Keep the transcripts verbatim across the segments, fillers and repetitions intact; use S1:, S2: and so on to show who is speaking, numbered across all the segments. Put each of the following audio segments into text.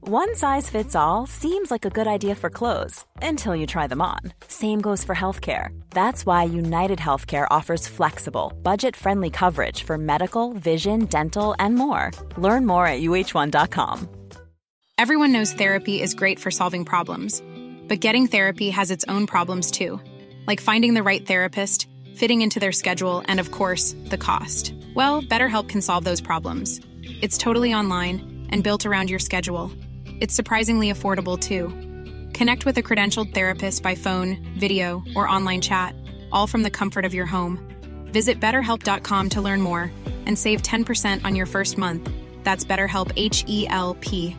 S1: One size fits all seems like a good idea for clothes until you try them on. Same goes for healthcare. That's why United Healthcare offers flexible, budget-friendly coverage for medical, vision, dental, and more. Learn more at U H one dot com.
S2: Everyone knows therapy is great for solving problems, but getting therapy has its own problems too, like finding the right therapist, fitting into their schedule, and of course, the cost. Well, BetterHelp can solve those problems. It's totally online and built around your schedule. It's surprisingly affordable too. Connect with a credentialed therapist by phone, video, or online chat, all from the comfort of your home. Visit better help dot com to learn more and save ten percent on your first month. That's BetterHelp, H E L P.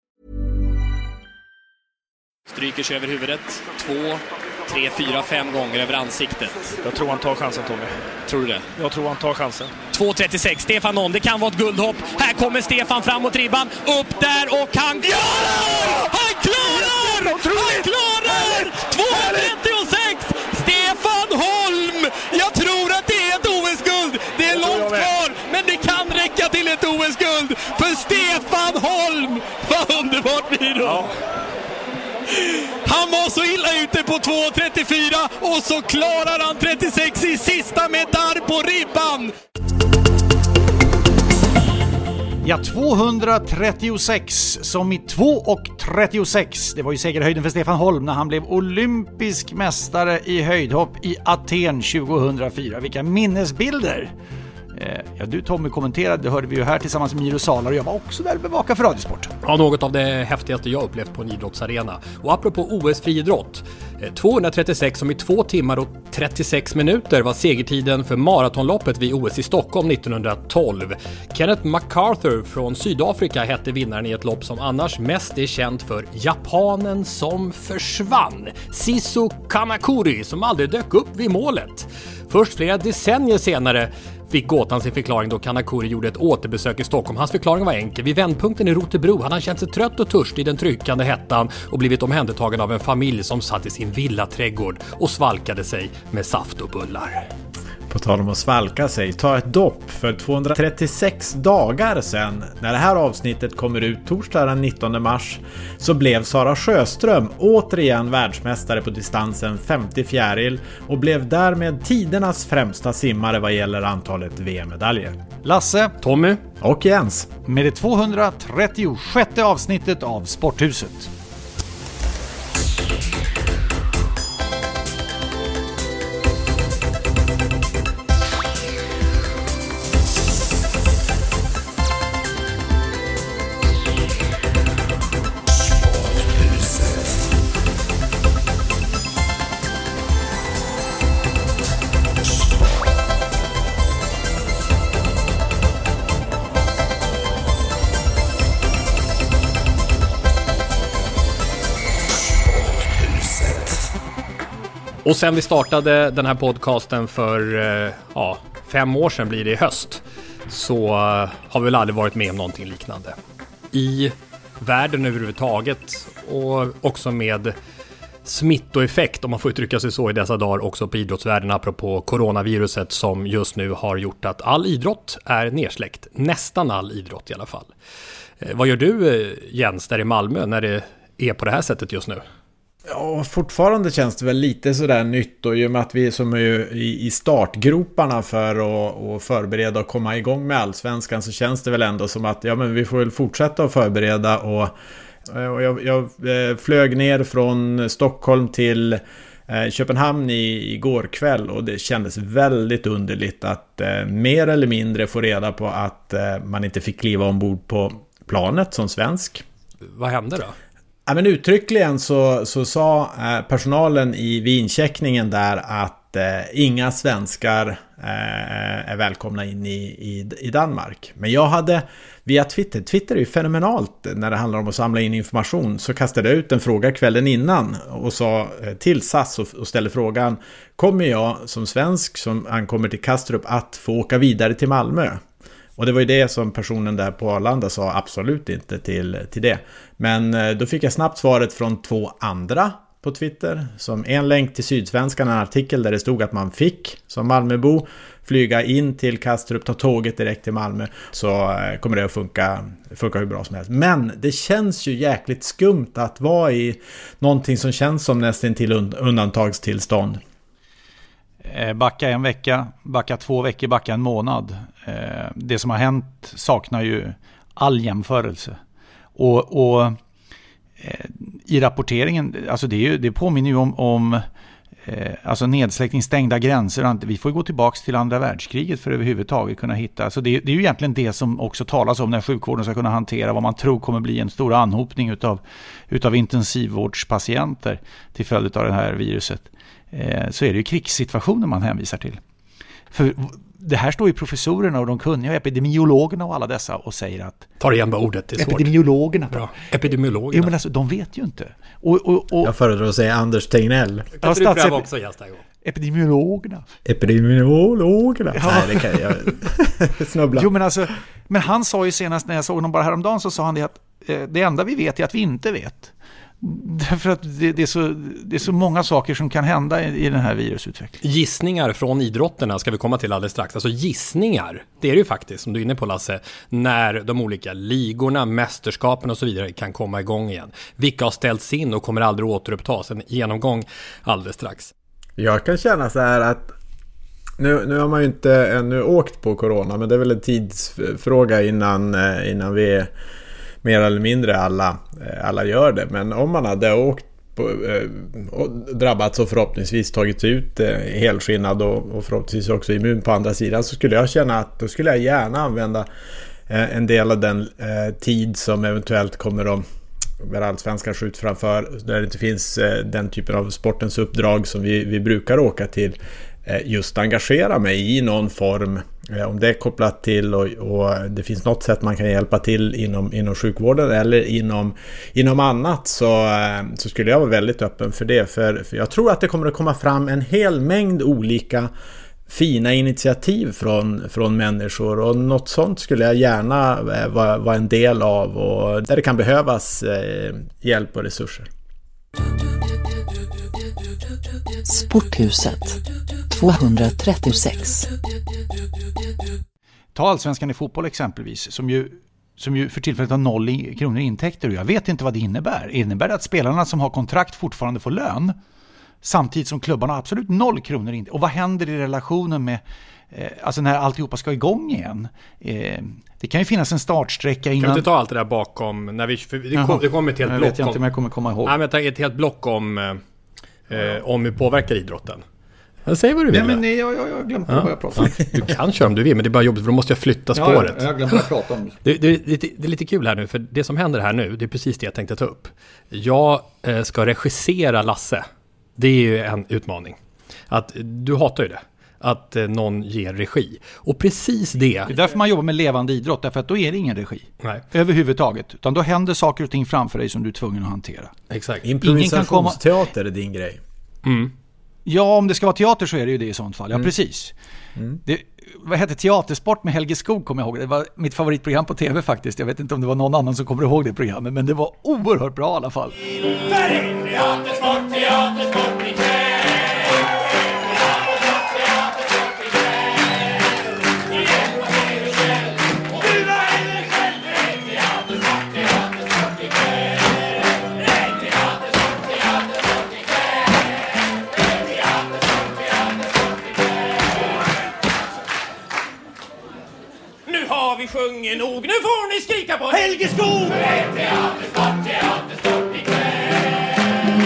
S3: Stryker sig över huvudet. Två, tre, fyra, fem gånger över ansiktet.
S4: Jag tror han tar chansen, Tommy.
S3: Tror du det?
S4: Jag tror han tar chansen.
S3: två trettiosex, Stefan Non, det kan vara ett guldhopp. Här kommer Stefan framåt ribban. Upp där och han klarar! Han klarar! Han klarar! två trettiosex! Stefan Holm! Jag tror att det är ett O S-guld. Det är långt kvar, men det kan räcka till ett O S-guld. För Stefan Holm! Vad underbart blir det? Ja. Han var så illa ute på två trettiofyra och så klarar han trettiosex i sista med darr på ribban.
S5: Ja, tvåhundratrettiosex som i två trettiosex. Det var ju segerhöjden för Stefan Holm när han blev olympisk mästare i höjdhopp i Aten tjugohundrafyra. Vilka minnesbilder! Ja, du Tommy kommenterade, det hörde vi ju här tillsammans med Miro Salar, och jag var också där bevaka för Radiosport.
S6: Ja, något av det häftigaste jag upplevt på en idrottsarena. Och apropå O S-friidrott, tvåhundratrettiosex som i två timmar och trettiosex minuter var segertiden för maratonloppet vid O S i Stockholm nittonhundratolv. Kenneth MacArthur från Sydafrika hette vinnaren i ett lopp som annars mest är känt för japanen som försvann, Sisu Kanakuri, som aldrig dök upp vid målet. Först flera decennier senare fick gåtan sin förklaring då Kanakuri gjorde ett återbesök i Stockholm. Hans förklaring var enkel. Vid vändpunkten i Rotebro hade han känt sig trött och törstig i den tryckande hettan och blivit omhändertagen av en familj som satt i sin villaträdgård och svalkade sig med saft och bullar.
S7: På tal om att svalka sig, ta ett dopp. För tvåhundratrettiosex dagar sedan, när det här avsnittet kommer ut torsdag den nittonde mars, så blev Sara Sjöström återigen världsmästare på distansen femtio fjäril och blev därmed tidernas främsta simmare vad gäller antalet V M-medaljer.
S5: Lasse,
S6: Tommy
S7: och Jens
S5: med det tvåhundratrettiosjätte avsnittet av Sporthuset.
S6: Och sen vi startade den här podcasten för ja, fem år sedan blir det i höst, så har vi väl aldrig varit med om någonting liknande. I världen överhuvudtaget och också med smittoeffekt, om man får uttrycka sig så i dessa dagar, också på idrottsvärlden apropå coronaviruset som just nu har gjort att all idrott är nersläckt. Nästan all idrott i alla fall. Vad gör du, Jens, där i Malmö när det är på det här sättet just nu?
S7: Ja, fortfarande känns det väl lite sådär nytt, och i och med att vi som är i startgroparna för att, att förbereda och komma igång med Allsvenskan, så känns det väl ändå som att ja, men vi får väl fortsätta att förbereda. Och, och jag, jag flög ner från Stockholm till Köpenhamn i, igår kväll, och det kändes väldigt underligt att eh, mer eller mindre få reda på att eh, man inte fick kliva ombord på planet som svensk.
S6: Vad hände då?
S7: Ja, men uttryckligen så, så sa eh, personalen i vincheckningen där att eh, inga svenskar eh, är välkomna in i, i, i Danmark. Men jag hade via Twitter, Twitter är ju fenomenalt när det handlar om att samla in information, så kastade jag ut en fråga kvällen innan och sa eh, till S A S och, och ställde frågan: kommer jag som svensk som ankommer till Kastrup att få åka vidare till Malmö? Och det var ju det som personen där på Arlanda sa absolut inte till, till det. Men då fick jag snabbt svaret från två andra på Twitter som en länk till Sydsvenskan, en artikel där det stod att man fick som Malmöbo flyga in till Kastrup, ta tåget direkt till Malmö, så kommer det att funka, funka hur bra som helst. Men det känns ju jäkligt skumt att vara i någonting som känns som nästan till undantagstillstånd.
S5: Backa en vecka, backa två veckor, backa en månad. Det som har hänt saknar ju all jämförelse. Och, och i rapporteringen, alltså det, är ju, det påminner ju om, om alltså nedsläckning, stängda gränser. Vi får gå tillbaka till andra världskriget för att överhuvudtaget kunna hitta. Alltså det, det är ju egentligen det som också talas om när sjukvården ska kunna hantera vad man tror kommer bli en stor anhopning utav, utav intensivvårdspatienter till följd av det här viruset. Så är det ju krigssituationen man hänvisar till. För det här står ju professorerna och de kunniga epidemiologerna och alla dessa och säger att...
S6: Tar igen bara ordet, det är svårt.
S5: Epidemiologerna.
S6: Bra. Epidemiologerna.
S5: Jo, men alltså, de vet ju inte. Och, och, och,
S7: jag föredrar att säga Anders Tegnell.
S6: Kan du pröva också gästa en gång?
S5: Epidemiologerna.
S7: Epidemiologerna. Ja. Nej, det kan jag snubbla.
S5: Jo, men alltså, men han sa ju senast när jag såg honom bara häromdagen, så sa han det att eh, det enda vi vet är att vi inte vet. Därför att det, det, är så, det är så många saker som kan hända i, i den här virusutvecklingen.
S6: Gissningar från idrotterna ska vi komma till alldeles strax. Alltså gissningar, det är det ju faktiskt, som du är inne på Lasse, när de olika ligorna, mästerskapen och så vidare kan komma igång igen. Vilka har ställts in och kommer aldrig återupptas? En genomgång alldeles strax.
S7: Jag kan känna så här att nu, nu har man ju inte ännu åkt på corona, men det är väl en tidsfråga innan, innan vi mer eller mindre alla, alla gör det. Men om man hade åkt på, och drabbats och förhoppningsvis tagit ut helskinnad och, och förhoppningsvis också immun på andra sidan, så skulle jag känna att då skulle jag gärna använda en del av den tid som eventuellt kommer att med allsvenskan skjut framför, där det inte finns den typen av sportens uppdrag som vi, vi brukar åka till, just engagera mig i någon form, om det är kopplat till och, och det finns något sätt man kan hjälpa till inom, inom sjukvården eller inom, inom annat, så, så skulle jag vara väldigt öppen för det, för, för jag tror att det kommer att komma fram en hel mängd olika fina initiativ från, från människor, och något sånt skulle jag gärna vara, vara en del av, och där det kan behövas eh, hjälp och resurser.
S8: Sporthuset tvåhundratrettiosex.
S5: Ta allsvenskan i fotboll exempelvis, som ju, som ju för tillfället har noll i, kronor i intäkter, och jag vet inte vad det innebär. Innebär det att spelarna som har kontrakt fortfarande får lön, samtidigt som klubbarna har absolut noll kronor in? Och vad händer i relationen med, eh, alltså när alltihopa ska igång igen? Eh, det kan ju finnas en startsträcka innan...
S6: Kan vi inte ta allt det där bakom, när vi, för det, kom, det kommer ett helt
S5: jag
S6: block
S5: vet jag inte om jag kommer komma ihåg.
S6: Nej, men jag ett helt block om, eh, om hur påverkar idrotten. Jag säger vad du vill.
S5: Nej, men nej, jag, jag, jag glömde ja. vad jag pratade om.
S6: Du kan köra om du vill, men det är bara jobbigt för då måste jag flytta spåret.
S5: Ja, jag glömde vad jag pratade om.
S6: Det, det, det, det är lite kul här nu, för det som händer här nu, det är precis det jag tänkte ta upp. Jag eh, ska regissera Lasse. Det är ju en utmaning. Att du hatar ju det. Att eh, någon ger regi. Och precis det...
S5: Det är därför man jobbar med levande idrott. Därför att då är det ingen regi.
S6: Nej.
S5: Överhuvudtaget. Utan då händer saker och ting framför dig som du är tvungen att hantera.
S6: Exakt.
S7: Improvisationsteater är din grej.
S6: Mm.
S5: Ja, om det ska vara teater så är det ju det i sånt fall. Ja, mm. precis. Mm. Det, vad hette Teatersport med Helge Skog, kommer jag ihåg. Det var mitt favoritprogram på tv faktiskt. Jag vet inte om det var någon annan som kommer ihåg det programmet. Men det var oerhört bra i alla fall.
S9: Teatersport, teatersport ikväll.
S3: Vi sjunger nog, nu får ni skrika på Helge Skog! Teatersport, teatersport ikväll.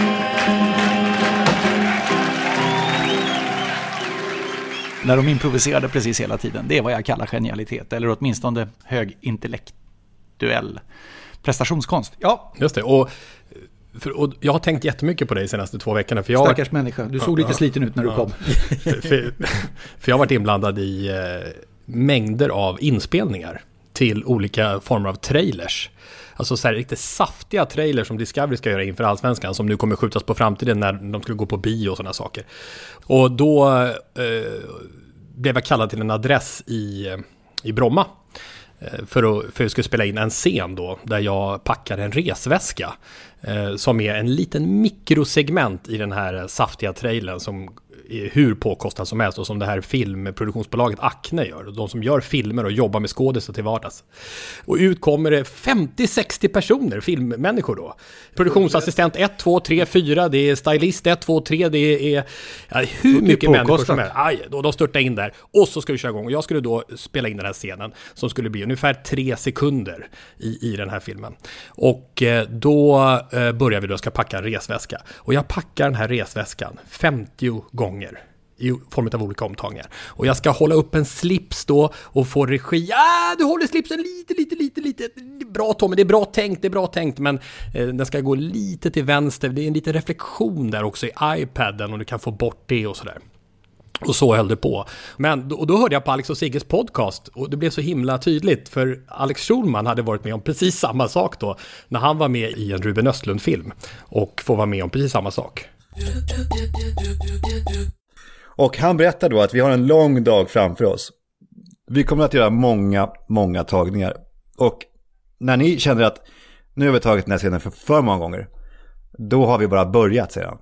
S5: När de improviserade precis hela tiden, det är vad jag kallar genialitet, eller åtminstone högintellektuell prestationskonst. Ja,
S6: just det. Och, för, och jag har tänkt jättemycket på dig de senaste två veckorna. För jag
S5: Stackars har... människa, du såg ja, lite ja, sliten ut när du ja. kom.
S6: för, för, för jag har varit inblandad i eh, mängder av inspelningar till olika former av trailers. Alltså så här riktigt saftiga trailers som Discovery ska göra inför allsvenskan, som nu kommer skjutas på framtiden när de skulle gå på bio och sådana saker. Och då eh, blev jag kallad till en adress i, i Bromma för att, för att jag skulle spela in en scen då där jag packar en resväska eh, som är en liten mikrosegment i den här saftiga trailern som är hur påkostad som helst och som det här filmproduktionsbolaget Acne gör. De som gör filmer och jobbar med skådespelare till vardags. Och ut kommer det femtio sextio personer, filmmänniskor då. Produktionsassistent ett, två, tre, fyra, det är stylist ett, två, tre, det är ja, hur mycket människor som helst. Aj, då, de störtar in där. Och så ska vi köra igång. Och jag skulle då spela in den här scenen som skulle bli ungefär tre sekunder i, i den här filmen. Och eh, då eh, börjar vi då ska packa en resväska. Och jag packar den här resväskan femtio gånger i form av olika omtagningar. Och jag ska hålla upp en slips då och få regi. Ja, du håller slipsen lite, lite, lite, lite. Bra Tommy, det är bra tänkt, det är bra tänkt. Men eh, den ska gå lite till vänster. Det är en liten reflektion där också i iPaden och du kan få bort det och sådär. Och så höll det på. Men, och då hörde jag på Alex och Sigges podcast och det blev så himla tydligt för Alex Schulman hade varit med om precis samma sak då när han var med i en Ruben Östlund-film och får vara med om precis samma sak.
S8: Och han berättar då att vi har en lång dag framför oss. Vi kommer att göra många, många tagningar. Och när ni känner att nu har vi tagit den här scenen för för många gånger, då har vi bara börjat, säger han.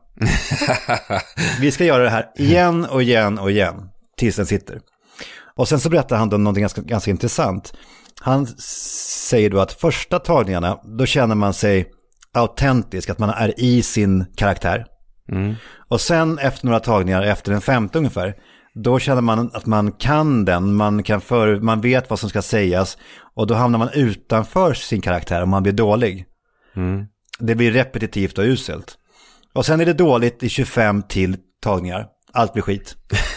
S8: Vi ska göra det här igen och igen och igen tills den sitter. Och sen så berättar han då något ganska, ganska intressant. Han säger då att första tagningarna, då känner man sig autentisk, att man är i sin karaktär. Mm. Och sen efter några tagningar, efter en femte ungefär, då känner man att man kan den, man, kan för, man vet vad som ska sägas och då hamnar man utanför sin karaktär och man blir dålig. Mm. Det blir repetitivt och uselt. Och sen är det dåligt i tjugofem till tagningar. Allt blir skit.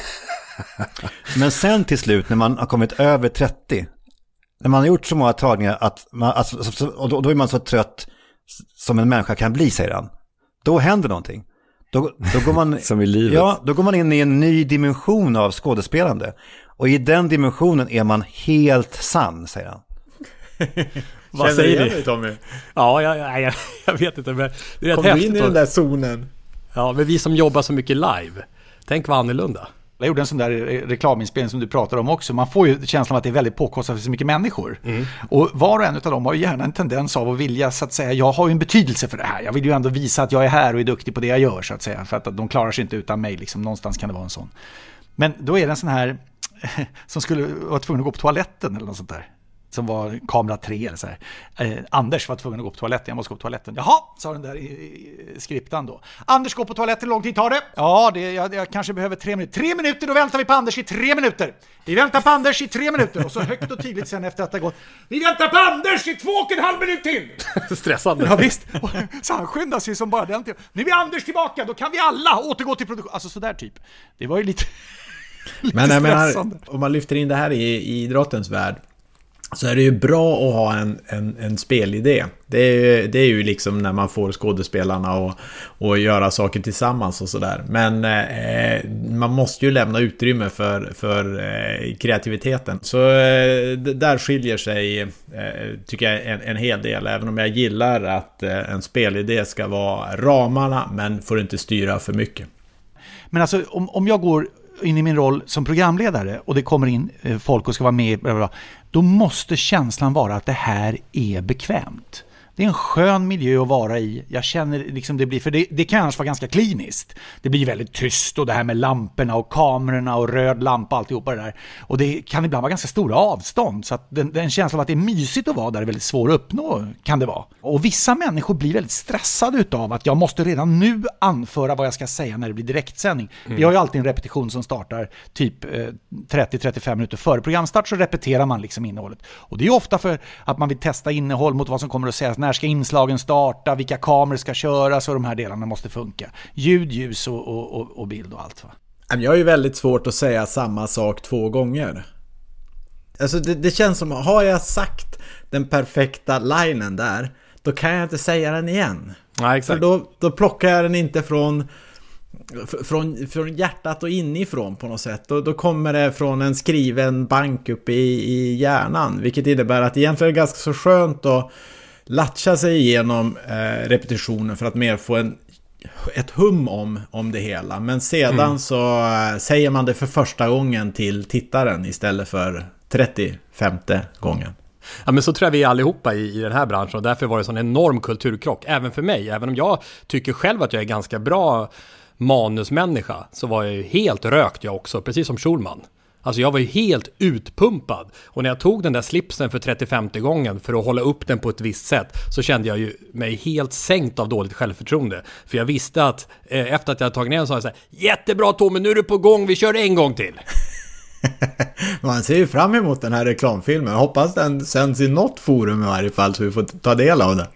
S8: Men sen till slut när man har kommit över trettio, när man har gjort så många tagningar att man, alltså, och då, då är man så trött som en människa kan bli, säger han. Då händer någonting. Då, då går man,
S10: som i livet.
S8: Ja, då går man in i en ny dimension av skådespelande. Och i den dimensionen är man helt sann, säger han.
S7: Vad
S6: Känner
S7: säger
S6: du,
S7: du, Tommy?
S6: Ja, jag, jag, jag vet inte. Men det är
S7: Kom du in i den där zonen?
S6: Ja, men vi som jobbar så mycket live. Tänk vad annorlunda.
S5: Jag gjorde en sån där reklaminspelning som du pratar om också. Man får ju känslan av att det är väldigt påkostat för så mycket människor. Mm. Och var och en av dem har ju gärna en tendens av att vilja, så att säga, jag har ju en betydelse för det här. Jag vill ju ändå visa att jag är här och är duktig på det jag gör, så att säga. För att de klarar sig inte utan mig, liksom. Någonstans kan det vara en sån. Men då är det en sån här som skulle vara tvungen att gå på toaletten eller något sånt där. Som var kamera tre eller så här. Eh, Anders var tvungen att gå på toaletten. Jag måste gå på toaletten. Jaha, sa den där i, i skriptan då. Anders går på toaletten, hur lång tid tar det? Ja, det, jag, jag kanske behöver tre minuter. Tre minuter, då väntar vi på Anders i tre minuter. Vi väntar på Anders i tre minuter. Och så högt och tydligt sen efter att det har gått. Vi väntar på Anders i två och en halv minut till.
S6: Stressande.
S5: Ja, visst. Så han skyndar sig som bara den till. Nu är Anders tillbaka, då kan vi alla återgå till produktion. Alltså sådär typ. Det var ju lite, lite
S7: men,
S5: stressande.
S7: Men om man lyfter in det här i, i idrottens värld, så är det ju bra att ha en, en, en spelidé. Det är, ju, det är ju liksom när man får skådespelarna och, och göra saker tillsammans och sådär. Men eh, man måste ju lämna utrymme för, för eh, kreativiteten. Så eh, där skiljer sig, eh, tycker jag, en, en hel del. Även om jag gillar att eh, en spelidé ska vara ramarna, men får inte styra för mycket.
S5: Men alltså, om, om jag går in i min roll som programledare och det kommer in eh, folk och ska vara med, bla bla bla, då måste känslan vara att det här är bekvämt. Det är en skön miljö att vara i. Jag känner liksom det blir, för det, det kan annars vara ganska kliniskt. Det blir väldigt tyst och det här med lamporna och kamerorna och röd lampa och alltihopa det där. Och det kan ibland vara ganska stora avstånd, så att den, den känslan av att det är mysigt att vara där är väldigt svår att uppnå, kan det vara. Och vissa människor blir väldigt stressade utav att jag måste redan nu anföra vad jag ska säga när det blir direktsändning. Mm. Vi har ju alltid en repetition som startar typ eh, trettio till trettiofem minuter före programstart, så repeterar man liksom innehållet. Och det är ju ofta för att man vill testa innehåll mot vad som kommer att sägas. När ska inslagen starta, vilka kameror ska köras, och de här delarna måste funka. Ljud, ljus och, och, och bild och allt, va?
S7: Jag har ju väldigt svårt att säga samma sak två gånger. Alltså det, det känns som, har jag sagt den perfekta linen där, då kan jag inte säga den igen.
S6: Ja, exakt.
S7: För då, då plockar jag den inte från, från, från hjärtat och inifrån på något sätt. Då, då kommer det från en skriven bank upp i, i hjärnan, vilket innebär att egentligen är det ganska så skönt att latcha sig igenom eh, repetitionen för att mer få en, ett hum om, om det hela. Men sedan mm. så äh, säger man det för första gången till tittaren istället för trettiofemte gången.
S6: Ja, men så tror jag vi allihopa i, i den här branschen, och därför var det en sån enorm kulturkrock. Även för mig, även om jag tycker själv att jag är ganska bra manusmänniska, så var jag ju helt rökt jag också, precis som Schulman. Alltså jag var ju helt utpumpad. Och när jag tog den där slipsen för trettiofemte gången för att hålla upp den på ett visst sätt, så kände jag ju mig helt sänkt av dåligt självförtroende. För jag visste att eh, efter att jag hade tagit ner den så sa jag så här: jättebra Tommy, nu är du på gång, vi kör en gång till.
S7: Man ser ju fram emot den här reklamfilmen. Jag hoppas den sänds i något forum i varje fall, så vi får ta del av den.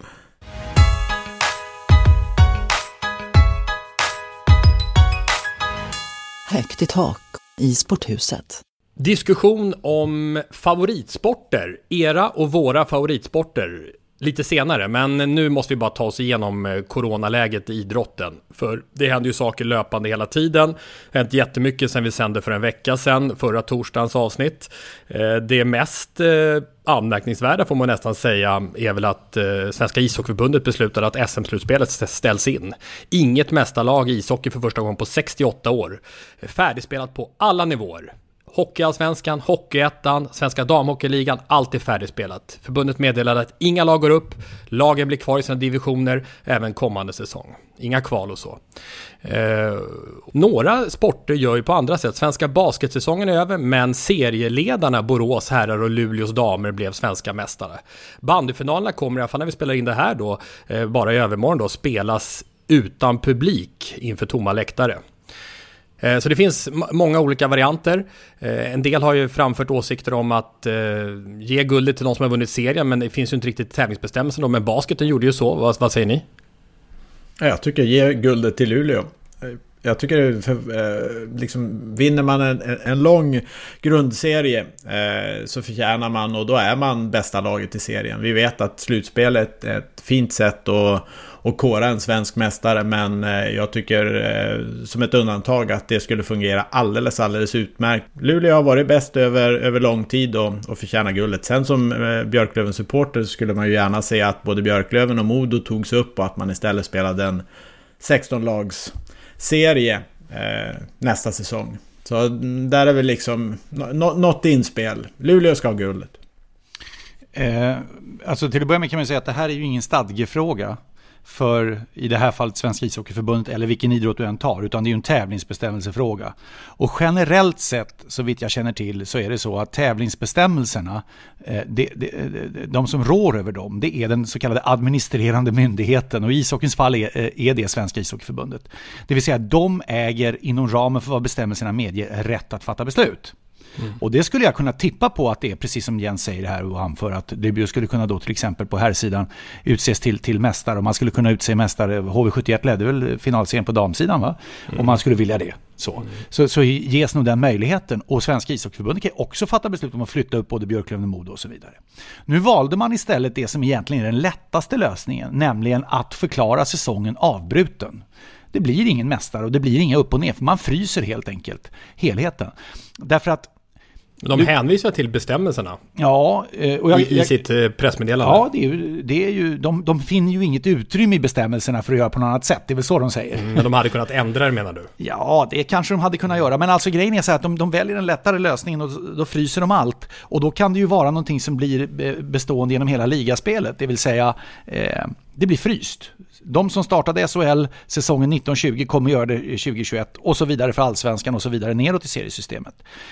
S10: Högt i tak i sporthuset.
S6: Diskussion om favoritsporter, era och våra favoritsporter lite senare, men nu måste vi bara ta oss igenom coronaläget i idrotten, för det händer ju saker löpande hela tiden. Det har hänt jättemycket sen vi sände för en vecka sedan, förra torsdagens avsnitt. Det mest anmärkningsvärda får man nästan säga är väl att Svenska ishockeyförbundet beslutade att S M-slutspelet ställs in. Inget mästarlag i ishockey för första gången på sextioåtta år. Färdigspelat på alla nivåer. Hockeyallsvenskan, Hockeyettan, Svenska damhockeyligan, allt är färdigspelat. Förbundet meddelade att inga lag går upp, lagen blir kvar i sina divisioner även kommande säsong. Inga kval och så. Eh, några sporter gör ju på andra sätt. Svenska basketsäsongen är över, men serieledarna Borås herrar och Luleås damer blev svenska mästare. Bandyfinalerna kommer, i alla fall när vi spelar in det här då, eh, bara i övermorgon då, spelas utan publik inför tomma läktare. Så det finns m- många olika varianter. Eh, en del har ju framfört åsikter om att eh, ge guldet till de som har vunnit serien, men det finns ju inte riktigt tävlingsbestämmelser då. Men basketen gjorde ju så. Vad, vad säger ni?
S7: Jag tycker ge guldet till Luleå. Jag tycker för, eh, liksom, vinner man en, en lång grundserie eh, så förtjänar man, och då är man bästa laget i serien. Vi vet att slutspelet är ett fint sätt att och kora en svensk mästare, men eh, jag tycker eh, som ett undantag att det skulle fungera alldeles, alldeles utmärkt. Luleå har varit bäst över, över lång tid och, och förtjänar guldet. Sen som eh, Björklövens supporter skulle man ju gärna se att både Björklöven och Modo togs upp och att man istället spelade en sexton-lags serie eh, nästa säsong. Så där är väl liksom no- något inspel. Luleå ska ha guldet.
S5: Eh, alltså till att börja med kan man säga att det här är ju ingen stadgefråga för i det här fallet Svenska ishockeyförbundet eller vilken idrott du än tar, utan det är ju en tävlingsbestämmelsefråga. Och generellt sett, så vitt jag känner till, så är det så att tävlingsbestämmelserna, eh, det, det, de som rår över dem, det är den så kallade administrerande myndigheten, och i ishockeyns fall är, är det Svenska ishockeyförbundet. Det vill säga de äger inom ramen för vad bestämmelserna medger rätt att fatta beslut. Mm. Och det skulle jag kunna tippa på att det är precis som Jens säger här och anför, att det skulle kunna då till exempel på här sidan utses till, till mästare, och man skulle kunna utse mästare. H V sjuttioett ledde väl finalserien på damsidan, va? Mm. Om man skulle vilja det. Så. Mm. Så, så ges nog den möjligheten, och Svenska ishockeyförbundet kan också fatta beslut om att flytta upp både Björklöven och Modo och så vidare. Nu valde man istället det som egentligen är den lättaste lösningen, nämligen att förklara säsongen avbruten. Det blir ingen mästare och det blir inga upp och ner, för man fryser helt enkelt helheten. Därför att
S6: de hänvisar till bestämmelserna.
S5: Ja, och jag,
S6: I, i sitt pressmeddelande.
S5: Ja, det är ju, det är ju, de, de finner ju inget utrymme i bestämmelserna för att göra på något annat sätt. Det är väl så de säger.
S6: Mm, men de hade kunnat ändra det, menar du?
S5: Ja, det kanske de hade kunnat göra. Men alltså grejen är så här att de, de väljer en lättare lösning och då fryser de allt. Och då kan det ju vara någonting som blir bestående genom hela ligaspelet. Det vill säga, eh, det blir fryst. De som startade S H L säsongen nitton tjugo kommer göra det tjugo tjugoett och så vidare för allsvenskan och så vidare neråt i seriesystemet.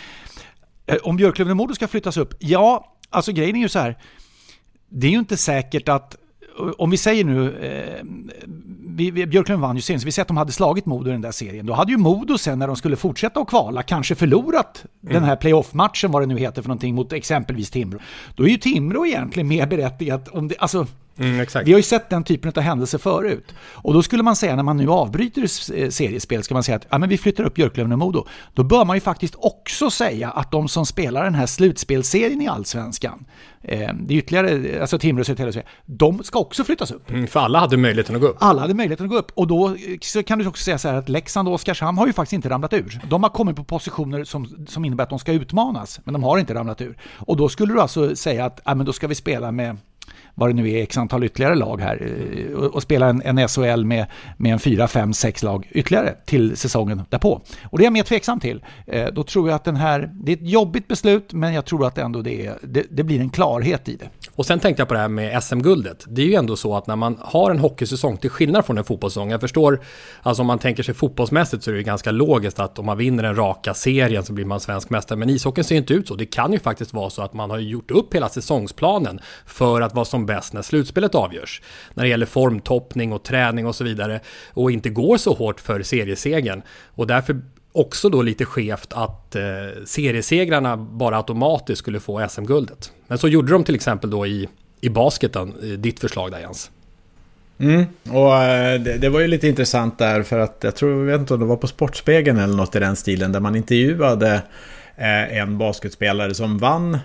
S5: Om Björklöven och Modo ska flyttas upp, ja, alltså grejen är ju så här, det är ju inte säkert att, om vi säger nu, eh, vi, vi, Björklöven vann ju serien, så vi säger att de hade slagit Modo i den där serien, då hade ju Modo sen när de skulle fortsätta att kvala kanske förlorat mm. den här playoff-matchen, vad det nu heter för någonting, mot exempelvis Timrå. Då är ju Timrå egentligen mer berättigat om det, alltså
S6: Mm, exakt.
S5: vi har ju sett den typen av händelser förut. Och då skulle man säga, när man nu avbryter seriespel, ska man säga att ja, men vi flyttar upp Björklöven och Modo. Då bör man ju faktiskt också säga att de som spelar den här slutspelserien i Allsvenskan, eh, det är ytterligare, alltså Timrå och Södertälje, de ska också flyttas upp.
S6: Mm, för alla hade möjligheten att gå upp.
S5: Alla hade möjligheten att gå upp. Och då så kan du också säga så här att Leksand och Oskarshamn har ju faktiskt inte ramlat ur. De har kommit på positioner som, som innebär att de ska utmanas, men de har inte ramlat ur. Och då skulle du alltså säga att ja, men då ska vi spela med vad det nu är, x antal ytterligare lag här och, och spela en, en S H L med, med en fyra, fem, sex lag ytterligare till säsongen därpå. Och det är jag mer tveksam till. Eh, då tror jag att den här, det är ett jobbigt beslut, men jag tror att ändå det, är, det, det blir en klarhet i det.
S6: Och sen tänkte jag på det här med S M-guldet. Det är ju ändå så att när man har en hockeysäsong till skillnad från en fotbollssäsong, jag förstår, alltså om man tänker sig fotbollsmässigt så är det ju ganska logiskt att om man vinner en raka serien så blir man svensk mästare, men ishockeyn ser inte ut så. Det kan ju faktiskt vara så att man har gjort upp hela säsongsplanen för att vara som bäst när slutspelet avgörs. När det gäller formtoppning och träning och så vidare, och inte går så hårt för seriesegern. Och därför också då lite skevt att eh, seriesegrarna bara automatiskt skulle få S M-guldet. Men så gjorde de till exempel då i, i basketen, ditt förslag där, Jens.
S7: Mm, och eh, det, det var ju lite intressant där, för att jag tror, jag vet inte om det var på Sportspegeln eller något i den stilen, där man intervjuade eh, en basketspelare som vann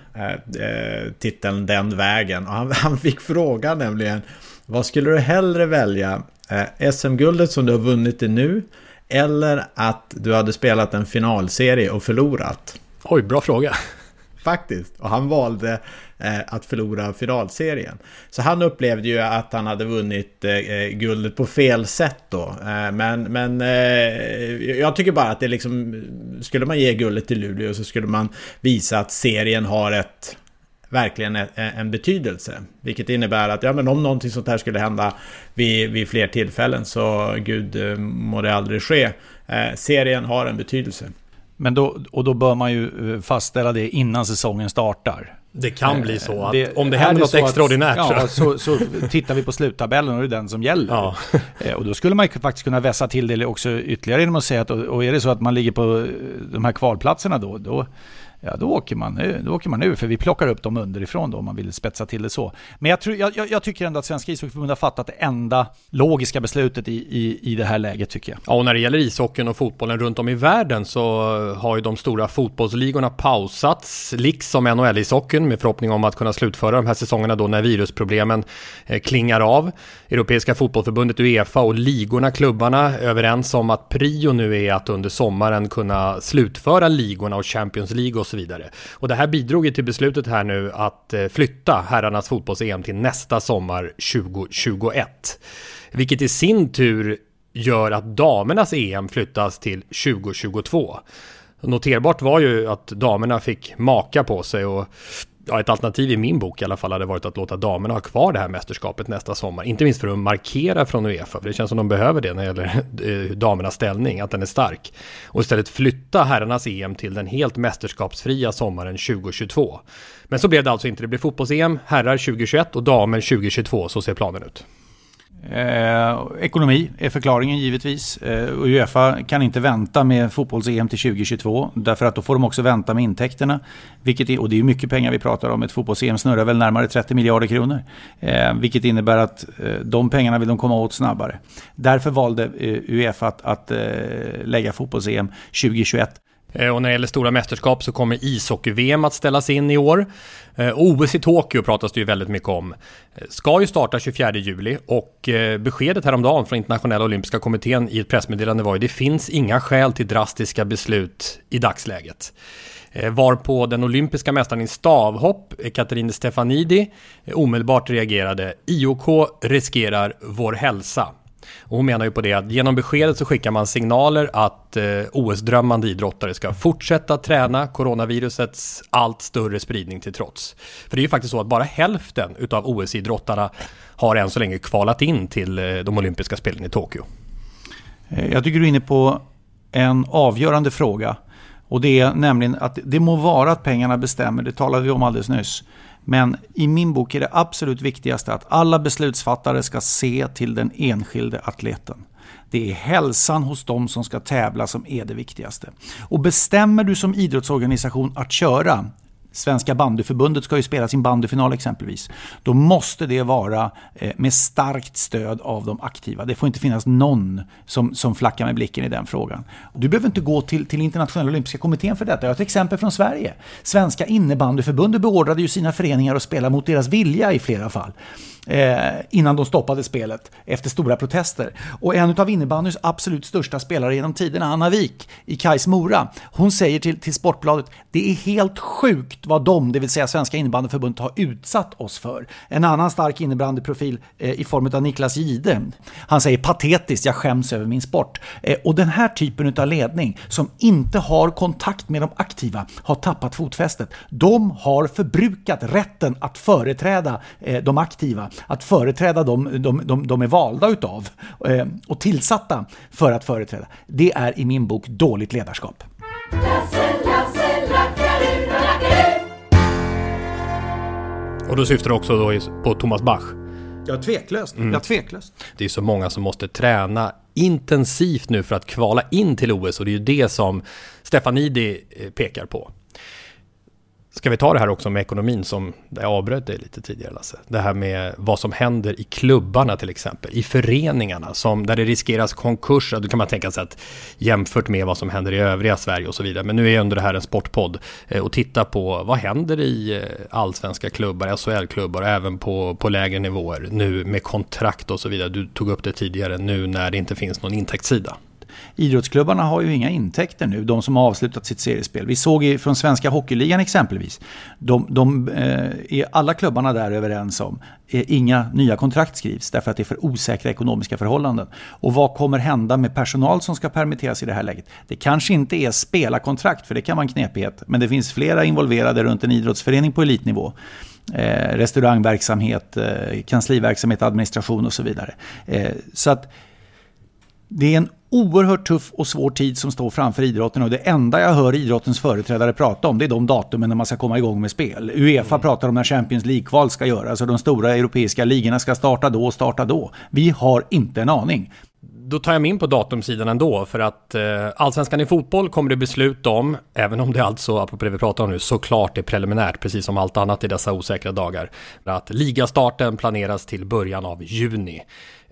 S7: eh, titeln den vägen. Och han, han fick frågan nämligen, vad skulle du hellre välja? Eh, S M-guldet som du har vunnit det nu, eller att du hade spelat en finalserie och förlorat?
S6: Oj, bra fråga.
S7: Faktiskt. Och han valde eh, att förlora finalserien. Så han upplevde ju att han hade vunnit eh, guldet på fel sätt då. Eh, men men eh, jag tycker bara att det liksom, skulle man ge guldet till Luleå så skulle man visa att serien har ett verkligen en betydelse. Vilket innebär att ja, men om någonting sånt här skulle hända vid, vid fler tillfällen, så gud må det aldrig ske. Eh, serien har en betydelse.
S5: Men då, och då bör man ju fastställa det innan säsongen startar.
S6: Det kan bli så att
S5: det,
S6: om det händer något extraordinärt
S5: att, ja, så, så tittar vi på sluttabellen och det är den som gäller. Ja. Och då skulle man ju faktiskt kunna vässa till det också ytterligare genom att säga att, och är det så att man ligger på de här kvalplatserna då, då ja, då åker man, då åker man ur, för vi plockar upp dem underifrån då om man vill spetsa till det så. Men jag, tror, jag, jag tycker ändå att Svenska ishockeyförbundet har fattat det enda logiska beslutet i, i, i det här läget, tycker jag.
S6: Ja, och när det gäller ishockeyn och fotbollen runt om i världen så har ju de stora fotbollsligorna pausats, liksom N H L-ishockeyn, med förhoppning om att kunna slutföra de här säsongerna då när virusproblemen eh, klingar av. Europeiska fotbollförbundet UEFA och ligorna, klubbarna, överens om att prio nu är att under sommaren kunna slutföra ligorna och Champions League och så vidare. Och det här bidrog ju till beslutet här nu att flytta herrarnas fotbolls-E M till nästa sommar tjugo tjugoett. Vilket i sin tur gör att damernas E M flyttas till tjugo tjugotvå. Noterbart var ju att damerna fick maka på sig, och ja, ett alternativ i min bok i alla fall hade varit att låta damerna ha kvar det här mästerskapet nästa sommar. Inte minst för att markera från UEFA, för det känns som de behöver det när det gäller damernas ställning, att den är stark. Och istället flytta herrarnas E M till den helt mästerskapsfria sommaren tjugo tjugotvå. Men så blev det alltså inte. Det blir fotbolls-E M, herrar tjugo tjugoett och damer tjugo tjugotvå, så ser planen ut.
S5: Eh, ekonomi är förklaringen givetvis. eh, och UEFA kan inte vänta med fotbolls-E M till tjugo tjugotvå, därför att då får de också vänta med intäkterna, vilket är, och det är mycket pengar vi pratar om. Ett fotbolls-E M snurrar väl närmare trettio miljarder kronor, eh, vilket innebär att eh, de pengarna vill de komma åt snabbare. Därför valde eh, UEFA att, att eh, lägga fotbolls-E M tjugo tjugoett.
S6: Och när det gäller stora mästerskap så kommer ishockey-V M att ställas in i år. O S i Tokyo pratas det ju väldigt mycket om. Ska ju starta tjugofjärde juli, och beskedet häromdagen från Internationella olympiska kommittén i ett pressmeddelande var ju: det finns inga skäl till drastiska beslut i dagsläget. Varpå den olympiska mästaren i stavhopp, Katarina Stefanidi, omedelbart reagerade: I O K riskerar vår hälsa. Och hon menar ju på det att genom beskedet så skickar man signaler att eh, O S-drömmande idrottare ska fortsätta träna coronavirusets allt större spridning till trots. För det är ju faktiskt så att bara hälften utav O S-idrottarna har än så länge kvalat in till eh, de olympiska spelen i Tokyo.
S5: Jag tycker du är inne på en avgörande fråga, och det är nämligen att det må vara att pengarna bestämmer, det talade vi om alldeles nyss. Men i min bok är det absolut viktigaste att alla beslutsfattare ska se till den enskilde atleten. Det är hälsan hos dem som ska tävla som är det viktigaste. Och bestämmer du som idrottsorganisation att köra, Svenska bandyförbundet ska ju spela sin bandyfinal exempelvis, då måste det vara eh, med starkt stöd av de aktiva. Det får inte finnas någon som, som flackar med blicken i den frågan. Du behöver inte gå till, till Internationella olympiska kommittén för detta. Jag har ett exempel från Sverige. Svenska innebandyförbundet beordrade ju sina föreningar att spela mot deras vilja i flera fall. eh, innan de stoppade spelet efter stora protester. Och en av innebandys absolut största spelare genom tiderna, Anna Wik i Kais Mora, hon säger till, till Sportbladet: det är helt sjukt vad de, det vill säga Svenska innebandyförbundet, har utsatt oss för. En annan stark innebandyprofil eh, i form av Niklas Gide, han säger patetiskt, jag skäms över min sport. Eh, och den här typen av ledning som inte har kontakt med de aktiva har tappat fotfästet. De har förbrukat rätten att företräda eh, de aktiva, att företräda dem de, de, de är valda utav eh, och tillsatta för att företräda. Det är i min bok dåligt ledarskap.
S6: Och då syftar det också då på Thomas Bach.
S5: Ja, tveklöst. Mm. Ja, tveklöst.
S6: Det är så många som måste träna intensivt nu för att kvala in till O S, och det är ju det som Stefanidi pekar på. Ska vi ta det här också med ekonomin som jag avbröt det lite tidigare, Lasse? Det här med vad som händer i klubbarna till exempel, i föreningarna som, där det riskeras konkurs. Då kan man tänka sig att jämfört med vad som händer i övriga Sverige och så vidare. Men nu är ändå det här en sportpodd och titta på vad händer i allsvenska klubbar, S H L-klubbar och även på, på lägre nivåer nu med kontrakt och så vidare. Du tog upp det tidigare, nu när det inte finns någon intäktssida.
S5: Idrottsklubbarna har ju inga intäkter nu, de som har avslutat sitt seriespel. Vi såg i, från Svenska Hockeyligan exempelvis, de, de eh, är alla klubbarna där överens om eh, inga nya kontrakt skrivs därför att det är för osäkra ekonomiska förhållanden. Och vad kommer hända med personal som ska permitteras i det här läget? Det kanske inte är spelarkontrakt, för det kan vara en knepighet, men det finns flera involverade runt en idrottsförening på elitnivå. Eh, restaurangverksamhet, eh, kansliverksamhet, administration och så vidare. Eh, så att det är en oerhört tuff och svår tid som står framför idrotten, och det enda jag hör idrottens företrädare prata om, det är de datumen när man ska komma igång med spel. UEFA mm. pratar om när Champions League-kval ska göras, alltså de stora europeiska ligorna ska starta då och starta då. Vi har inte en aning.
S6: Då tar jag mig in på datumsidan ändå, för att eh, Allsvenskan i fotboll kommer det beslut om, även om det alltså, apropå det vi pratar om nu, såklart är preliminärt, precis som allt annat i dessa osäkra dagar, att ligastarten planeras till början av juni.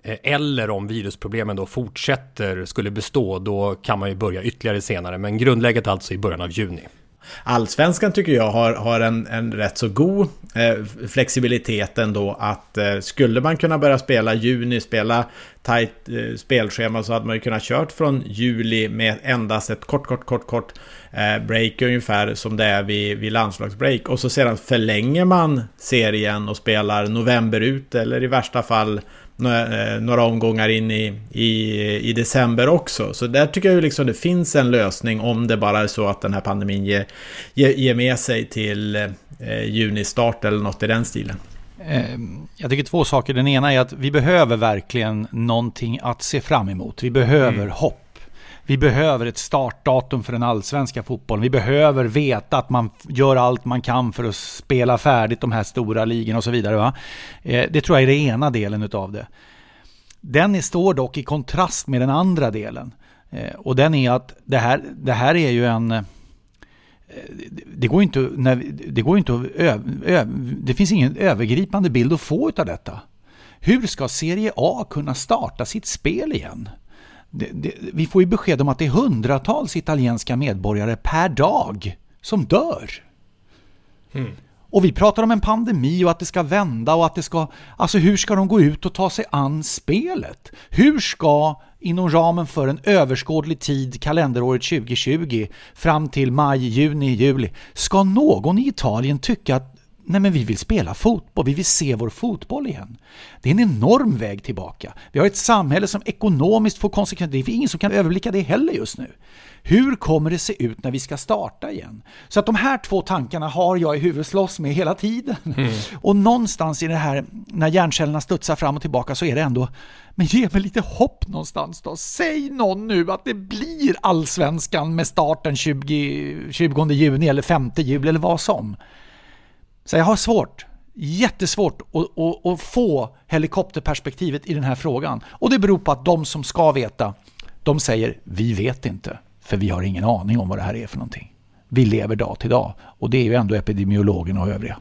S6: Eller om virusproblemen då fortsätter, skulle bestå, då kan man ju börja ytterligare senare. Men grundläget alltså i början av juni.
S7: Allsvenskan tycker jag har, har en, en rätt så god eh, flexibilitet ändå, att eh, skulle man kunna börja spela juni, spela tajt eh, spelschema, så hade man ju kunnat kört från juli med endast ett kort, kort, kort, kort eh, break ungefär som det är vid, vid landslagsbreak. Och så sedan förlänger man serien och spelar november ut, eller i värsta fall några omgångar in i, i, i december också. Så där tycker jag ju liksom det finns en lösning, om det bara är så att den här pandemin ger, ger, ger med sig till eh, junistart eller något i den stilen.
S5: Jag tycker två saker. Den ena är att vi behöver verkligen någonting att se fram emot. Vi behöver mm. hopp. Vi behöver ett startdatum för den allsvenska fotbollen. Vi behöver veta att man gör allt man kan för att spela färdigt de här stora ligorna och så vidare. Va? Det tror jag är det ena delen utav det. Den står dock i kontrast med den andra delen. Och den är att det här, det här är ju en... Det går inte, det går inte att öv, öv, det finns ingen övergripande bild att få utav detta. Hur ska Serie A kunna starta sitt spel igen? Det, det, vi får ju besked om att det är hundratals italienska medborgare per dag som dör. Mm. Och vi pratar om en pandemi och att det ska vända och att det ska... Alltså hur ska de gå ut och ta sig an spelet? Hur ska inom ramen för en överskådlig tid, kalenderåret tjugo tjugo, fram till maj, juni, juli, ska någon i Italien tycka att nej, men vi vill spela fotboll, vi vill se vår fotboll igen? Det är en enorm väg tillbaka. Vi har ett samhälle som ekonomiskt får konsekvenser. Det är ingen som kan överblicka det heller just nu. Hur kommer det se ut när vi ska starta igen? Så att de här två tankarna har jag i huvudet slåss med hela tiden. Mm. Och någonstans i det här, när hjärncellerna studsar fram och tillbaka, så är det ändå, men ge mig lite hopp någonstans då. Säg någon nu att det blir allsvenskan med starten tjugonde juni eller femte juli eller vad som. Så jag har svårt, jättesvårt att, att, att få helikopterperspektivet i den här frågan. Och det beror på att de som ska veta, de säger vi vet inte, för vi har ingen aning om vad det här är för någonting. Vi lever dag till dag, och det är ju ändå epidemiologerna och övriga.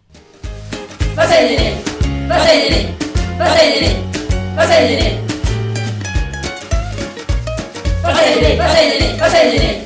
S9: Vad säger ni? Vad säger ni? Vad säger ni? Vad säger ni? Vad säger ni? Vad säger ni? Vad säger ni?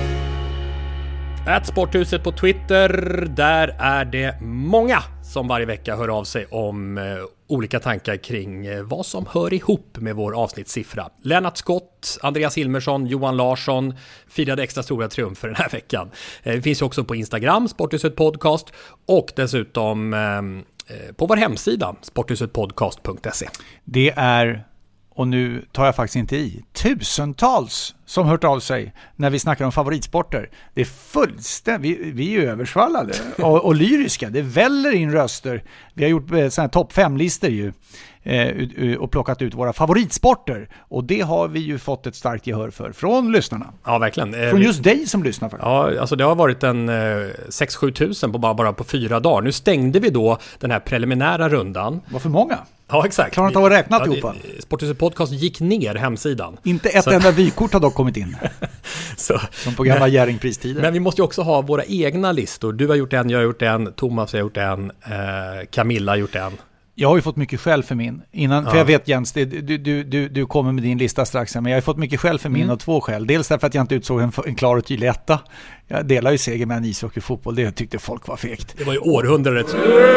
S6: Ät Sporthuset på Twitter, där är det många som varje vecka hör av sig om olika tankar kring eh, vad som hör ihop med vår avsnittssiffra. Lennart Skott, Andreas Hilmersson, Johan Larsson firade extra stora triumfer den här veckan. Eh, vi finns ju också på Instagram, Sporthuset Podcast, och dessutom eh, på vår hemsida, sporthuset podcast punkt se.
S5: Det är, och nu tar jag faktiskt inte i, tusentals som hört av sig när vi snackar om favoritsporter. Det är fullständigt, vi, vi är översvallade och, och lyriska. Det väller in röster. Vi har gjort sådana här topp fem-listor ju eh, och plockat ut våra favoritsporter. Och det har vi ju fått ett starkt gehör för från lyssnarna.
S6: Ja, verkligen.
S5: Från just dig som lyssnar faktiskt.
S6: Ja, alltså det har varit en eh, sex sju tusen på bara, bara på fyra dagar. Nu stängde vi då den här preliminära rundan.
S5: Vad för många?
S6: Ja, exakt.
S5: Klarar inte av att räkna
S6: ja,
S5: ihop.
S6: Sporthuset Podcast gick ner hemsidan.
S5: Inte ett så. Enda vykort har dock kommit in.
S6: så.
S5: Som på gamla Jerringpristider.
S6: Men vi måste ju också ha våra egna listor. Du har gjort en, jag har gjort en, Thomas har gjort en, eh, Camilla har gjort en.
S5: Jag har ju fått mycket skäll för min. Innan,
S6: ja.
S5: För jag vet Jens, det, du, du, du, du kommer med din lista strax. Men jag har fått mycket skäll för min mm. och två skäl. Dels därför att jag inte utsåg en, en klar och tydlig etta. Jag delar ju seger med en ishockey och fotboll. Det tyckte folk var fegt.
S6: Det var ju århundradet.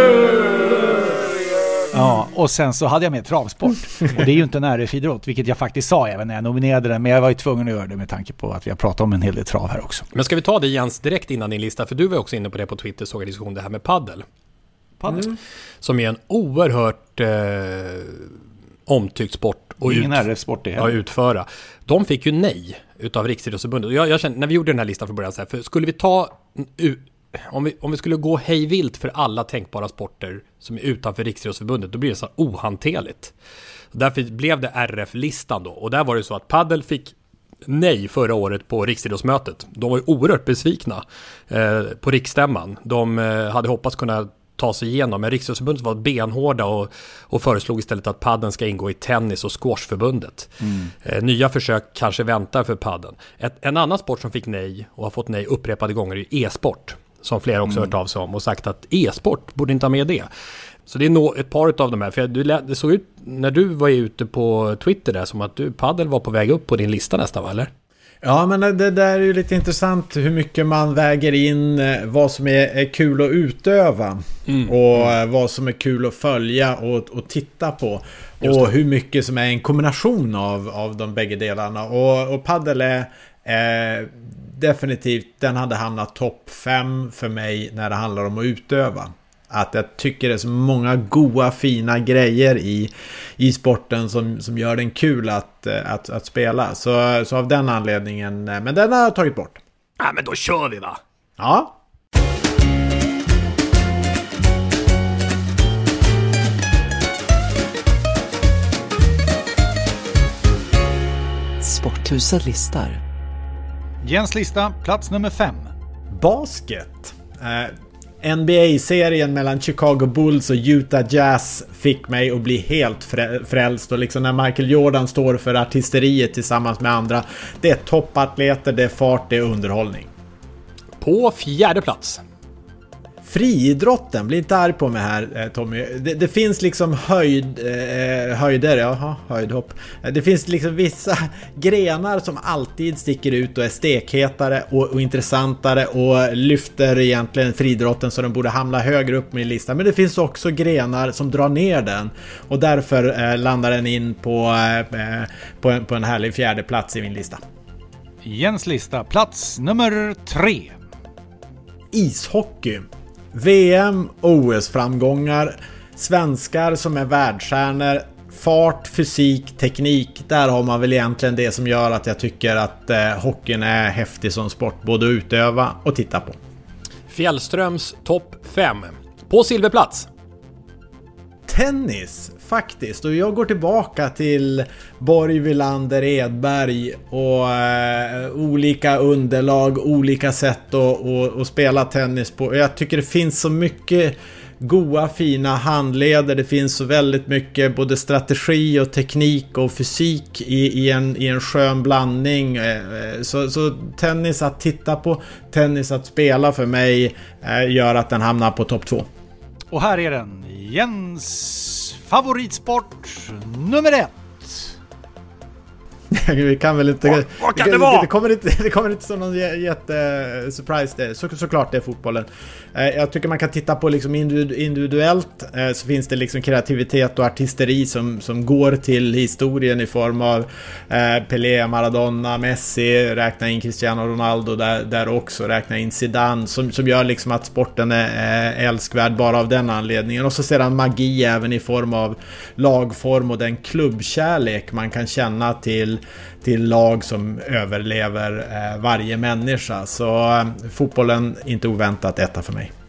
S5: Ja, och sen så hade jag med travsport. Och det är ju inte en R F-idrott, vilket jag faktiskt sa även när jag nominerade den. Men jag var ju tvungen att göra det med tanke på att vi har pratat om en hel del trav här också.
S6: Men ska vi ta det Jens direkt innan din lista? För du var också inne på det på Twitter, såg jag diskussion det här med paddel.
S5: Paddel? Mm.
S6: Som är en oerhört eh, omtyckt sport. Och
S5: ingen
S6: ut,
S5: R F-sport det
S6: ja, utföra. De fick ju nej utav Riksidrottsförbundet. Jag, jag kände, när vi gjorde den här listan från början så här, för skulle vi ta... U, Om vi, om vi skulle gå hejvilt för alla tänkbara sporter som är utanför Riksidrottsförbundet, då blir det så ohanterligt. Därför blev det R F-listan då. Och där var det så att paddel fick nej förra året på Riksidrottsmötet. De var ju oerhört besvikna eh, på riksstämman. De eh, hade hoppats kunna ta sig igenom, men Riksidrottsförbundet var benhårda och, och föreslog istället att paddeln ska ingå i tennis- och squashförbundet. Mm. Eh, nya försök kanske väntar för paddeln. Ett, en annan sport som fick nej och har fått nej upprepade gånger är e-sport. Som flera också mm. hört av sig om och sagt att e-sport borde inte ha med det. Så det är nog ett par av de här. För du, det såg ut när du var ute på Twitter där som att du, paddel var på väg upp på din lista nästan, va, eller?
S7: Ja, men det där är ju lite intressant hur mycket man väger in vad som är, är kul att utöva mm. och mm. vad som är kul att följa och, och titta på. Och hur mycket som är en kombination av, av de bägge delarna. Och, och paddel är... Eh, definitivt, den hade hamnat topp fem för mig när det handlar om att utöva. Att jag tycker det är så många goda, fina grejer i, i sporten som, som gör den kul att, att, att spela. Så, så av den anledningen, men den har jag tagit bort.
S6: Ja, men då kör vi, va?
S7: Ja.
S10: Sporthuset listar.
S5: Jens lista, plats nummer fem.
S7: Basket. Eh, N B A-serien mellan Chicago Bulls och Utah Jazz fick mig att bli helt frä- frälst. Och liksom när Michael Jordan står för artisteriet tillsammans med andra. Det är toppatleter, det är fart, det är underhållning.
S6: På fjärde plats.
S7: Friidrotten, blir inte arg på mig här Tommy. Det, det finns liksom höjd, eh, höjder, jaha, höjdhopp. Det finns liksom vissa grenar som alltid sticker ut och är stekhetare och, och intressantare och lyfter egentligen friidrotten så den borde hamna högre upp med listan. Men det finns också grenar som drar ner den och därför eh, landar den in på, eh, på, en, på en härlig fjärde plats i min lista.
S5: Jens lista, plats nummer tre.
S7: Ishockey. V M, O S-framgångar, svenskar som är världsstjärnor, fart, fysik, teknik. Där har man väl egentligen det som gör att jag tycker att eh, hockeyn är häftig som sport. Både att utöva och titta på.
S6: Fjällströms topp fem. På silverplats.
S7: Tennis, faktiskt. Och jag går tillbaka till Borg, Wilander, Edberg och eh, olika underlag, olika sätt att, att, att spela tennis på. Jag tycker det finns så mycket goda, fina handleder. Det finns så väldigt mycket både strategi och teknik och fysik i, i, en, i en skön blandning. Så, så tennis att titta på, tennis att spela för mig eh, gör att den hamnar på topp två.
S5: Och här är den. Jens favoritsport nummer ett.
S7: vi kan väl inte...
S5: Vad, vad kan det, det vara?
S7: Det kommer inte, det kommer inte som någon jätte-surprise det. Så, såklart det är fotbollen. Jag tycker man kan titta på liksom individuellt, så finns det liksom kreativitet och artisteri som, som går till historien i form av Pelé, Maradona, Messi, räkna in Cristiano Ronaldo där, där också, räkna in Zidane, som, som gör liksom att sporten är älskvärd bara av den anledningen. Och så sedan magi även i form av lagform och den klubbkärlek man kan känna till, till lag som överlever eh, varje människa. Så eh, fotbollen inte oväntat etta för mig.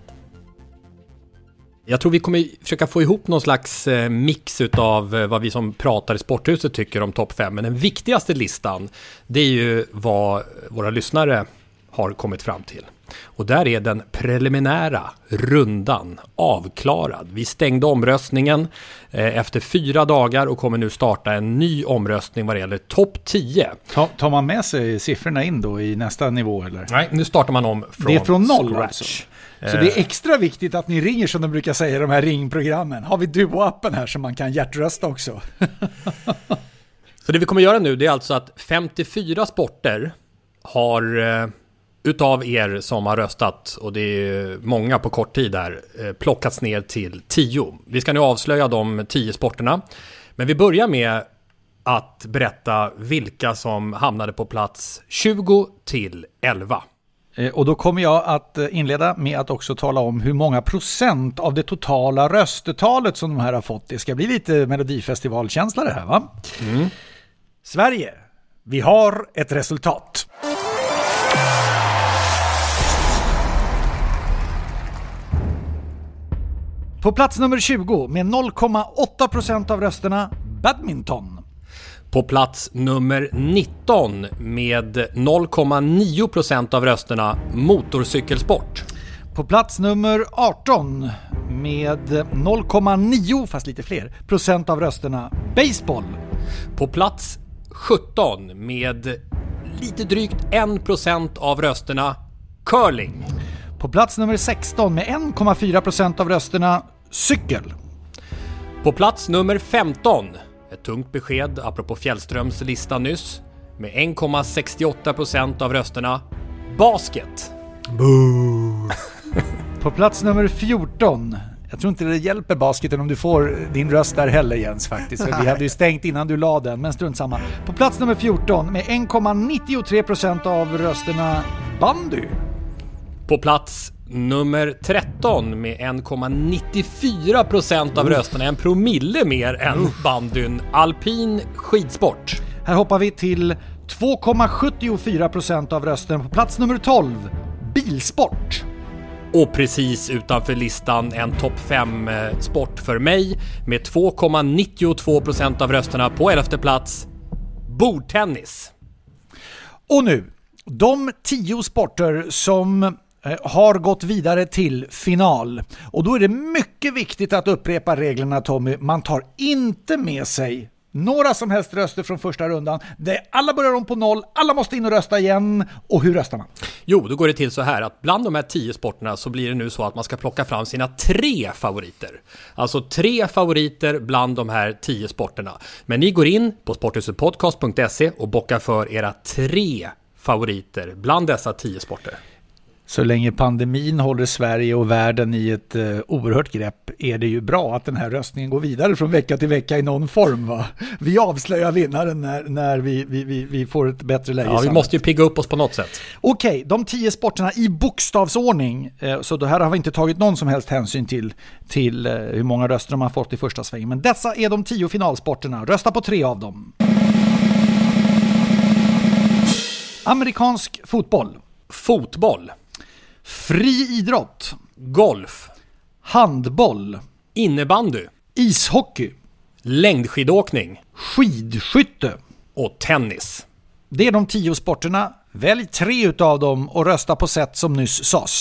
S6: Jag tror vi kommer försöka få ihop någon slags mix utav vad vi som pratar i Sporthuset tycker om topp fem. Men den viktigaste listan, det är ju vad våra lyssnare har kommit fram till. Och där är den preliminära rundan avklarad. Vi stängde omröstningen efter fyra dagar och kommer nu starta en ny omröstning vad det gäller topp tio.
S5: Ta, tar man med sig siffrorna in då i nästa nivå eller?
S6: Nej, nu startar man om från
S5: Det är från noll
S6: scratch.
S5: Alltså. Så det är extra viktigt att ni ringer som de brukar säga i de här ringprogrammen. Har vi Duo-appen här så man kan hjärtrösta också.
S6: Så det vi kommer göra nu, det är alltså att femtiofyra sporter har utav er som har röstat, och det är många på kort tid där, plockats ner till tio. Vi ska nu avslöja de tio sporterna. Men vi börjar med att berätta vilka som hamnade på plats tjugo till elva.
S5: Och då kommer jag att inleda med att också tala om hur många procent av det totala röstetalet som de här har fått. Det ska bli lite Melodifestivalkänsla det här, va?
S6: Mm.
S5: Sverige, vi har ett resultat. På plats nummer tjugo med noll komma åtta procent av rösterna, badminton.
S6: På plats nummer nitton med noll komma nio procent av rösterna, motorcykelsport.
S5: På plats nummer arton med noll komma nio, fast lite fler, procent av rösterna, baseball.
S6: På plats sjutton med lite drygt en procent av rösterna, curling.
S5: På plats nummer sexton med en komma fyra procent av rösterna, cykel.
S6: På plats nummer femton, ett tungt besked apropå Fjällströms lista nyss, med en komma sextioåtta procent av rösterna, basket.
S5: Boo. På plats nummer fjorton, jag tror inte det hjälper basketen om du får din röst där heller, Jens, faktiskt. För vi hade ju stängt innan du la den, men strunt samma. På plats nummer fjorton med en komma nittiotre procent av rösterna, bandy.
S6: På plats nummer tretton med en komma nittiofyra procent av rösterna, en promille mer än bandyn, alpin skidsport.
S5: Här hoppar vi till två komma sjuttiofyra procent av rösten. På plats nummer tolv, bilsport.
S6: Och precis utanför listan en topp fem sport för mig med två komma nittiotvå procent av rösterna. På elfte plats, bordtennis.
S5: Och nu, de tio sporter som har gått vidare till final. Och då är det mycket viktigt att upprepa reglerna, Tommy. Man tar inte med sig några som helst röster från första rundan. Det alla börjar om på noll, alla måste in och rösta igen. Och hur röstar man?
S6: Jo, då går det till så här att bland de här tio sporterna så blir det nu så att man ska plocka fram sina tre favoriter. Alltså tre favoriter bland de här tio sporterna. Men ni går in på sporthusepodcast punkt se och bockar för era tre favoriter bland dessa tio sporter.
S5: Så länge pandemin håller Sverige och världen i ett uh, oerhört grepp är det ju bra att den här röstningen går vidare från vecka till vecka i någon form, va? Vi avslöjar vinnaren när, när vi, vi, vi, vi får ett bättre läge.
S6: Ja, vi måste ju pigga upp oss på något sätt.
S5: Okej, okay, de tio sporterna i bokstavsordning. Uh, så det här har vi inte tagit någon som helst hänsyn till, till uh, hur många röster de har fått i första svängen. Men dessa är de tio finalsporterna. Rösta på tre av dem. Amerikansk fotboll.
S6: Fotboll.
S5: Fri idrott.
S6: Golf.
S5: Handboll.
S6: Innebandy.
S5: Ishockey.
S6: Längdskidåkning.
S5: Skidskytte.
S6: Och tennis.
S5: Det är de tio sporterna. Välj tre utav dem och rösta på sätt som nyss sades.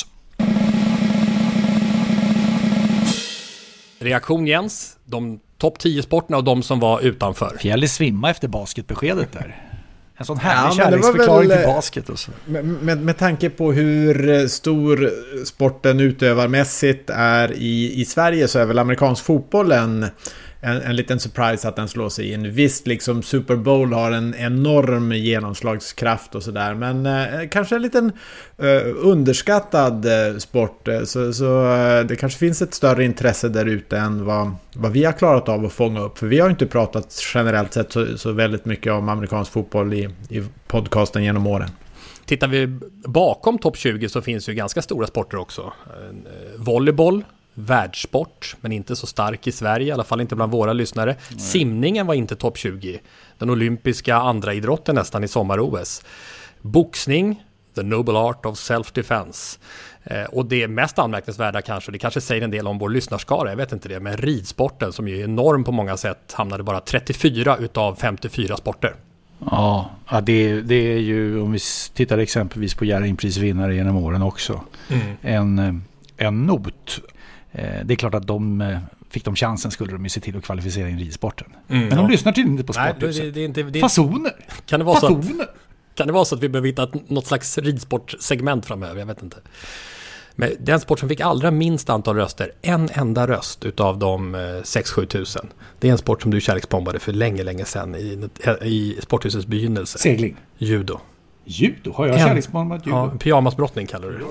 S6: Reaktion, Jens. De topp tio sporterna och de som var utanför.
S5: Fjälli svimma efter basketbeskedet där. En sån här
S7: ja,
S5: kärleksförklaring
S7: väl,
S5: till basket. Och så.
S7: Med, med, med tanke på hur stor sporten utövarmässigt är i, i Sverige så är väl amerikansk fotboll en, en, en liten surprise att den slår sig in. Visst, liksom Super Bowl har en enorm genomslagskraft och sådär, men eh, kanske en liten eh, underskattad eh, sport. Så, så eh, det kanske finns ett större intresse där ute än vad, vad vi har klarat av att fånga upp. För vi har inte pratat generellt sett så, så väldigt mycket om amerikansk fotboll i, i podcasten genom åren.
S6: Tittar vi bakom topp tjugo så finns ju ganska stora sporter också. Volleyboll, världssport, men inte så stark i Sverige, i alla fall inte bland våra lyssnare. Nej. Simningen var inte topp tjugo. Den olympiska andra idrotten nästan i sommar-O S. Boxning, the noble art of self-defense. Eh, och det mest anmärkningsvärda kanske, det kanske säger en del om vår lyssnarskara, jag vet inte det, men ridsporten som ju är enorm på många sätt hamnade bara trettiofyra utav femtiofyra sporter.
S5: Ja, ja det, det är ju, om vi tittar exempelvis på Jerringprisvinnare genom åren också, mm. en, en not. Det är klart att de fick de chansen skulle de ju se till att kvalificera in ridsporten. Mm, men de ja. lyssnar tydligen inte på sporthuset. Nej, det, det, inte, det, Fasoner!
S6: Kan det, vara
S5: Fasoner.
S6: Så att, kan det vara så att vi behöver hitta något slags ridsportsegment framöver? Jag vet inte. Men den sport som fick allra minst antal röster, en enda röst utav de sex sju tusen. Det är en sport som du kärleksbombade för länge, länge sedan i, i sporthusets begynnelse.
S5: Segling.
S6: Judo.
S5: Judo? Har jag kärleksbombat judo?
S6: Ja, pyjamasbrottning kallar du det.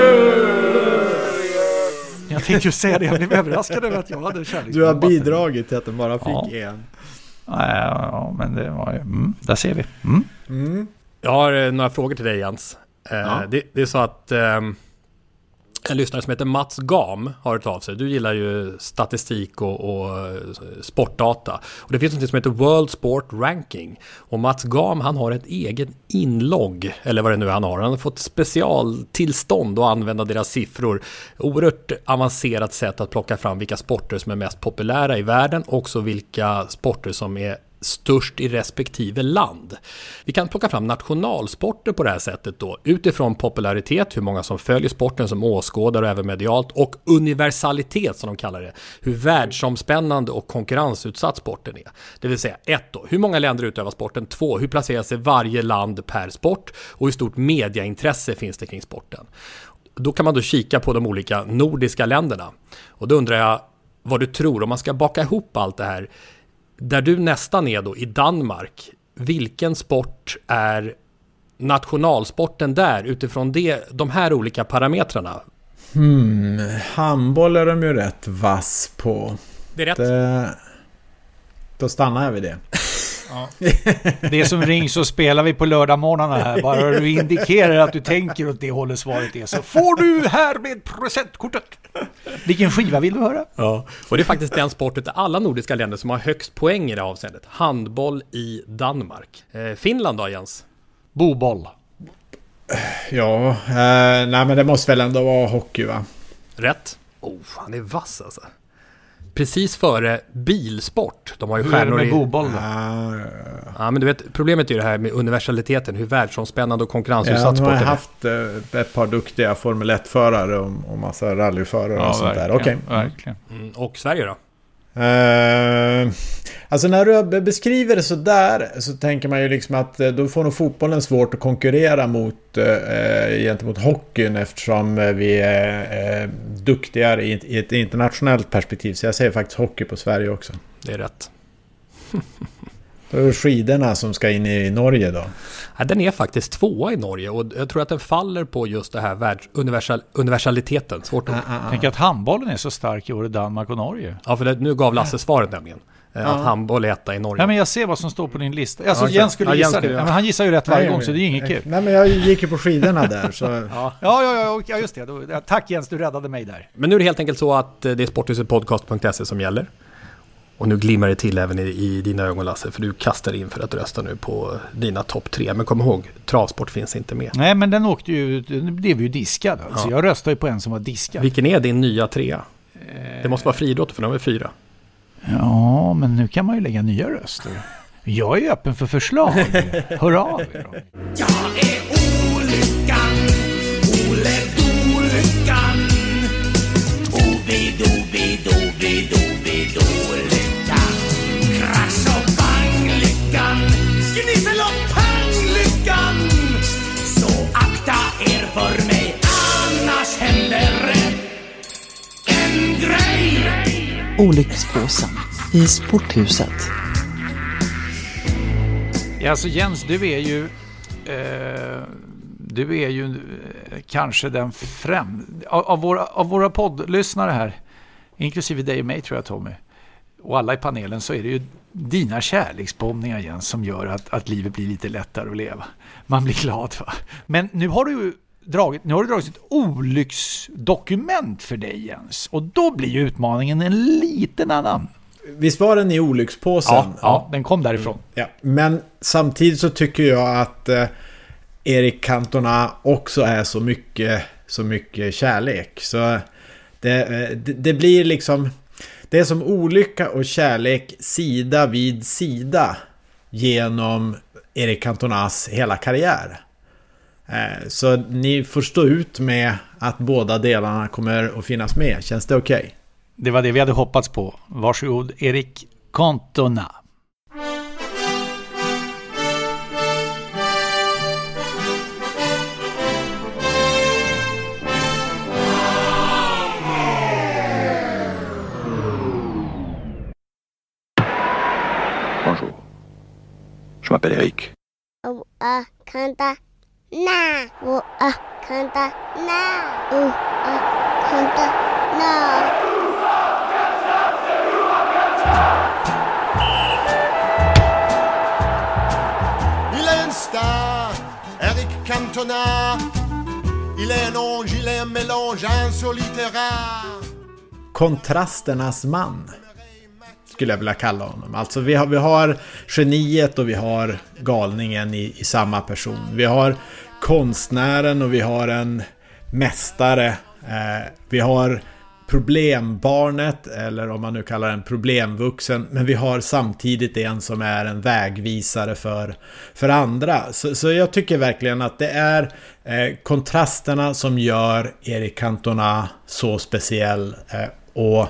S5: Jag tänkte ju säga det, jag blev överraskad över att jag hade kärleksbombat.
S7: Du har bidragit till att den bara fick ja. en.
S5: Ja, men det var ju... Mm, där ser vi. Mm.
S6: Mm. Jag har några frågor till dig, Jens. Ja. Det, det är så att... Um, en lyssnare som heter Mats Gam har hört av sig. Du gillar ju statistik och, och sportdata. Och det finns något som heter World Sport Ranking. Och Mats Gam, han har ett eget inlogg, eller vad det nu han har. Han har fått specialtillstånd att använda deras siffror. Oerhört avancerat sätt att plocka fram vilka sporter som är mest populära i världen. Också vilka sporter som är störst i respektive land. Vi kan plocka fram nationalsporter på det här sättet då, utifrån popularitet, hur många som följer sporten som åskådare och även medialt, och universalitet som de kallar det, hur världsomspännande och konkurrensutsatt sporten är. Det vill säga, ett då, hur många länder utövar sporten, två, hur placerar sig varje land per sport och hur stort mediaintresse finns det kring sporten. Då kan man då kika på de olika nordiska länderna. Och då undrar jag vad du tror, om man ska baka ihop allt det här. Där du nästan är då i Danmark, vilken sport är nationalsporten där utifrån det, de här olika parametrarna?
S7: Hmm, handboll är de ju rätt vass på.
S6: Det är rätt.
S7: Det, då stannar jag vid det.
S5: Ja. Det som ring så spelar vi på lördagmorgnarna här. Bara du indikerar att du tänker åt det hållet svaret är, så får du här med presentkortet. Vilken skiva vill du höra?
S6: Ja, och det är faktiskt den sporten där alla nordiska länder som har högst poäng i det avseendet. Handboll i Danmark. Eh, Finland då, Jens?
S5: Boboll.
S7: Ja, eh, nej men det måste väl ändå vara hockey, va?
S6: Rätt. Oh, han är vass alltså. Precis före bilsport. De har ju stjärnor i...
S5: boboll då?
S7: Ah,
S6: ja, men du vet, problemet är ju det här med universaliteten. Hur världsomspännande och konkurrensutsatt
S7: sporten är.
S6: Jag
S7: har haft eh, ett par duktiga Formel ett-förare och, och massa rallyförare ja, och sånt där. Okej.
S5: Okay. Verkligen.
S6: Mm, och Sverige då?
S7: Uh, alltså när du beskriver det så där så tänker man ju liksom att då får nog fotbollen svårt att konkurrera mot uh, gentemot hockeyn, eftersom vi är uh, duktigare i, i ett internationellt perspektiv. Så jag säger faktiskt hockey på Sverige också.
S6: Det är rätt.
S7: Då är det skidorna som ska in i Norge då.
S6: Ja, den är faktiskt tvåa i Norge och jag tror att den faller på just det här världs- universal- universaliteten. Svårt att...
S5: Ah, ah, ah. Tänk att handbollen är så stark i både Danmark och Norge.
S6: Ja, för det, nu gav Lasse svaret nämligen.
S5: Ah.
S6: Att handboll är etta i Norge.
S5: Ja, men jag ser vad som står på din lista. Alltså
S6: ja,
S5: Jens skulle
S6: ja,
S5: gissa
S6: Jens skulle,
S5: det.
S6: ja.
S5: Ja, men han gissar ju rätt varje nej, gång så det är inget kul.
S7: Nej, men jag gick ju på skidorna där. Så...
S5: ja. Ja, ja, ja, just det. Då, tack Jens, du räddade mig där.
S6: Men nu är det helt enkelt så att det är sporthusepodcast punkt se som gäller. Och nu glimmar det till även i, i dina ögon, Lasse, för du kastar in för att rösta nu på dina topp tre. Men kom ihåg, travsport finns inte med.
S5: Nej, men den åkte ju, den blev ju diskad. Alltså. Ja. Jag röstade ju på en som var diskad.
S6: Vilken är din nya trea? Eh... Det måste vara friidrott för de är fyra.
S5: Ja, men nu kan man ju lägga nya röster. Jag är ju öppen för förslag. Hör av er.
S9: Jag är olyckan, Ole Dolyckan. Obi-dobi-dobi-dobi-dolyckan. Krasch och bang-lyckan. Gnissel och pang-lyckan. Så akta er för mig, annars händer en grej.
S10: Olyckspåsen. i Sporthuset.
S5: Ja, alltså Jens, du är ju eh, du är ju eh, kanske den främ av, av, våra, av våra poddlyssnare här, inklusive dig och mig tror jag, Tommy, och alla i panelen, så är det ju dina kärleksbombningar, Jens, som gör att, att livet blir lite lättare att leva. Man blir glad, va? Men nu har du ju dragit, nu har du dragit ett olycksdokument för dig, Jens, och då blir ju utmaningen en liten annan.
S7: Visst var den i olyckspåsen?
S5: Ja, ja, den kom därifrån.
S7: Ja. Men samtidigt så tycker jag att eh, Erik Cantona också är så mycket, så mycket kärlek. Så det, det, det blir liksom, det är som olycka och kärlek sida vid sida genom Erik Cantonas hela karriär. Eh, så ni får stå ut med att båda delarna kommer att finnas med. Känns det okej? Okay?
S5: Det var det vi hade hoppats på. Varsågod, Erik Cantona.
S11: Bonjour. Je m'appelle Eric.
S12: Oh, ah, Cantona. Oh, ah, Cantona. Oh, ah, Cantona.
S13: Eric Cantona. Il est un ange, il est un mélange insolite rare.
S7: Kontrasternas man skulle jag vilja kalla honom. Alltså vi har, vi har geniet och vi har galningen i, i samma person. Vi har konstnären och vi har en mästare. Eh, vi har problembarnet, eller om man nu kallar den problemvuxen, men vi har samtidigt en som är en vägvisare för, för andra. Så, så jag tycker verkligen att det är eh, kontrasterna som gör Erik Cantona så speciell eh, och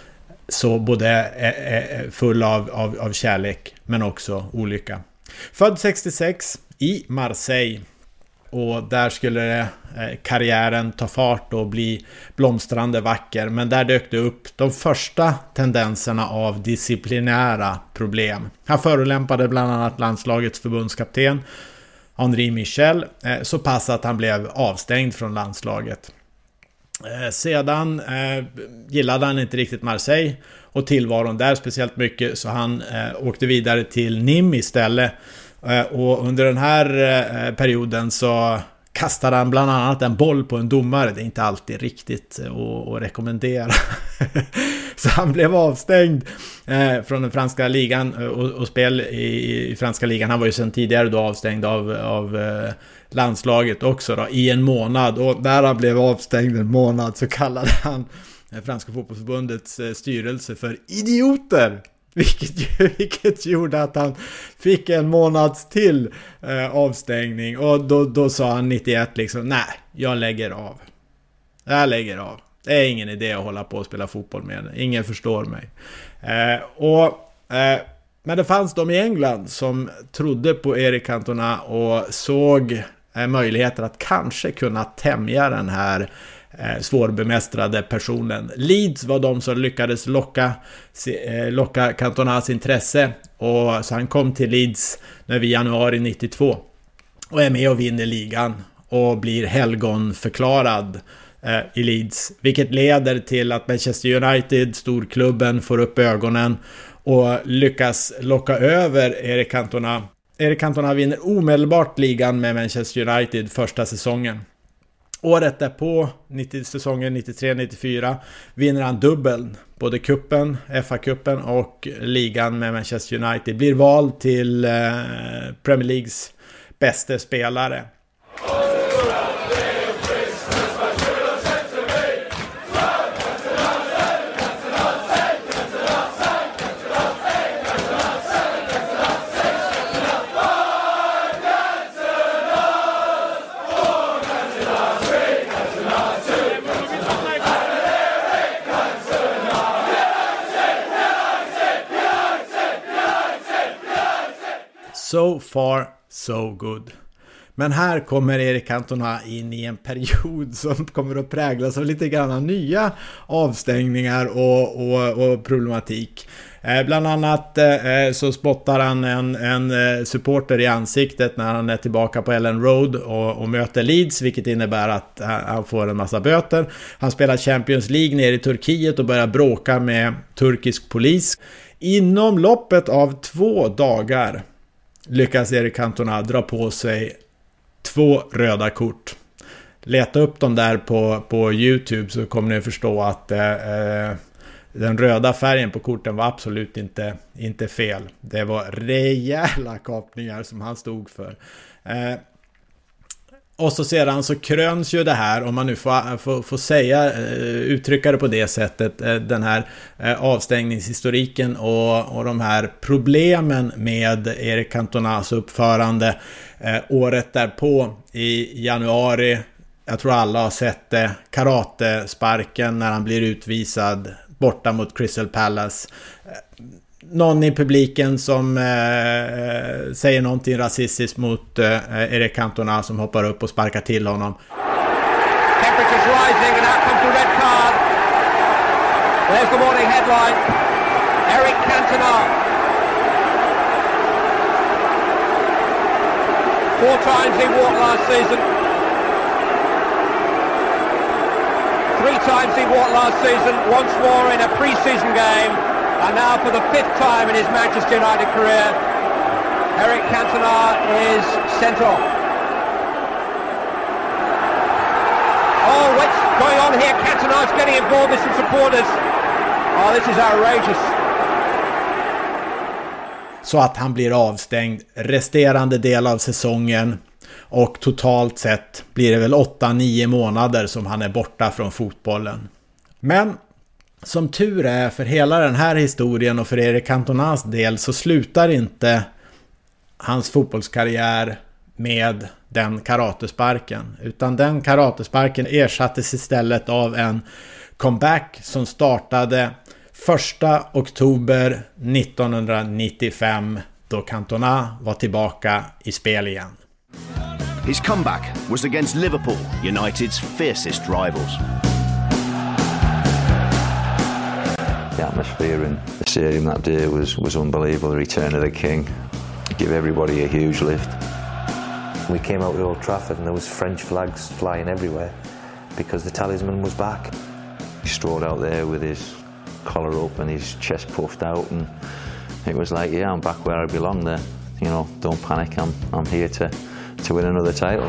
S7: så både eh, full av, av, av kärlek men också olycka. Född sextiosex i Marseille. Och där skulle det, eh, karriären ta fart och bli blomstrande vacker. Men där dök det upp de första tendenserna av disciplinära problem. Han förolämpade bland annat landslagets förbundskapten Henri Michel. Eh, så pass att han blev avstängd från landslaget. Eh, sedan eh, gillade han inte riktigt Marseille och tillvaron där speciellt mycket. Så han eh, åkte vidare till Nîmes istället. Och under den här perioden så kastade han bland annat en boll på en domare. Det är inte alltid riktigt att, att rekommendera. Så han blev avstängd från den franska ligan och, och spel i, i franska ligan. Han var ju sedan tidigare då avstängd av, av landslaget också då, i en månad. Och där han blev avstängd en månad så kallade han Franska fotbollsförbundets styrelse för idioter. Vilket, vilket gjorde att han fick en månads till eh, avstängning. Och då, då sa han nittioett liksom, nej, jag lägger av. Jag lägger av. Det är ingen idé att hålla på och spela fotboll med. Ingen förstår mig. Eh, och, eh, men det fanns de i England som trodde på Erik Cantona och såg eh, möjligheter att kanske kunna tämja den här Eh, svårbemästrade personen. Leeds var de som lyckades locka, eh, locka Cantonas intresse, och så han kom till Leeds nu i januari nittiotvå och är med och vinner ligan och blir helgonförklarad eh, i Leeds, vilket leder till att Manchester United, storklubben, får upp ögonen och lyckas locka över Erik Cantona. Erik Cantona vinner omedelbart ligan med Manchester United första säsongen. Året därpå, säsongen nittiotre nittiofyra, vinner han dubbeln. Både kuppen, F A-kuppen och ligan med Manchester United. Blir vald till eh, Premier Leagues bästa spelare. So far, so good. Men här kommer Eric Cantona in i en period som kommer att präglas av lite grann nya avstängningar och, och, och problematik. Eh, bland annat eh, så spottar han en, en eh, supporter i ansiktet när han är tillbaka på Ellen Road och, och möter Leeds, vilket innebär att han, han får en massa böter. Han spelar Champions League nere i Turkiet och börjar bråka med turkisk polis. Inom loppet av två dagar lyckas Eric Cantona dra på sig två röda kort. Leta upp dem där på, på YouTube så kommer ni förstå att eh, den röda färgen på korten var absolut inte, inte fel. Det var rejäla kapningar som han stod för. Eh, och så sedan så kröns ju det här, om man nu får, får, får säga, eh, uttrycka det på det sättet, eh, den här eh, avstängningshistoriken och, och de här problemen med Eric Cantonas uppförande eh, året därpå i januari. Jag tror alla har sett det, karatesparken när han blir utvisad borta mot Crystal Palace. Någon i publiken som eh, säger någonting rasistiskt mot eh, Eric Cantona som hoppar upp och sparkar till honom.
S14: Temperatures rising and out comes the red card. There's the morning headline. Eric Cantona. Four times he walked last season. Three times he walked last season, once more in a pre-season game, and now for the fifth time in his Manchester United career, Eric Cantona is sent off. Oh, what's going on here? Cantona's getting involved with some supporters. Oh, this is outrageous.
S7: Så att han blir avstängd resterande del av säsongen. Och totalt sett blir det väl åtta nio månader som han är borta från fotbollen. Men som tur är för hela den här historien och för Eric Cantonas del så slutar inte hans fotbollskarriär med den karatesparken. Utan den karatesparken ersattes istället av en comeback som startade första oktober nittonhundranittiofem då Cantona var tillbaka i spel igen.
S15: His comeback was against Liverpool, United's fiercest rivals.
S16: The atmosphere in the stadium that day was, was unbelievable. The return of the King. Give everybody a huge lift.
S17: We came out to Old Trafford and there was French flags flying everywhere because the talisman was back.
S16: He strode out there with his collar up and his chest puffed out, and it was like, yeah, I'm back where I belong there. You know, don't panic, I'm, I'm here to... to win another title.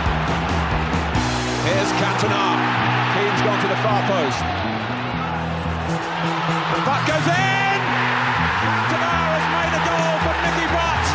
S14: Here's Cantona. Keane's gone to the far post. And that goes in! Cantona has made a goal for Mickey Butt.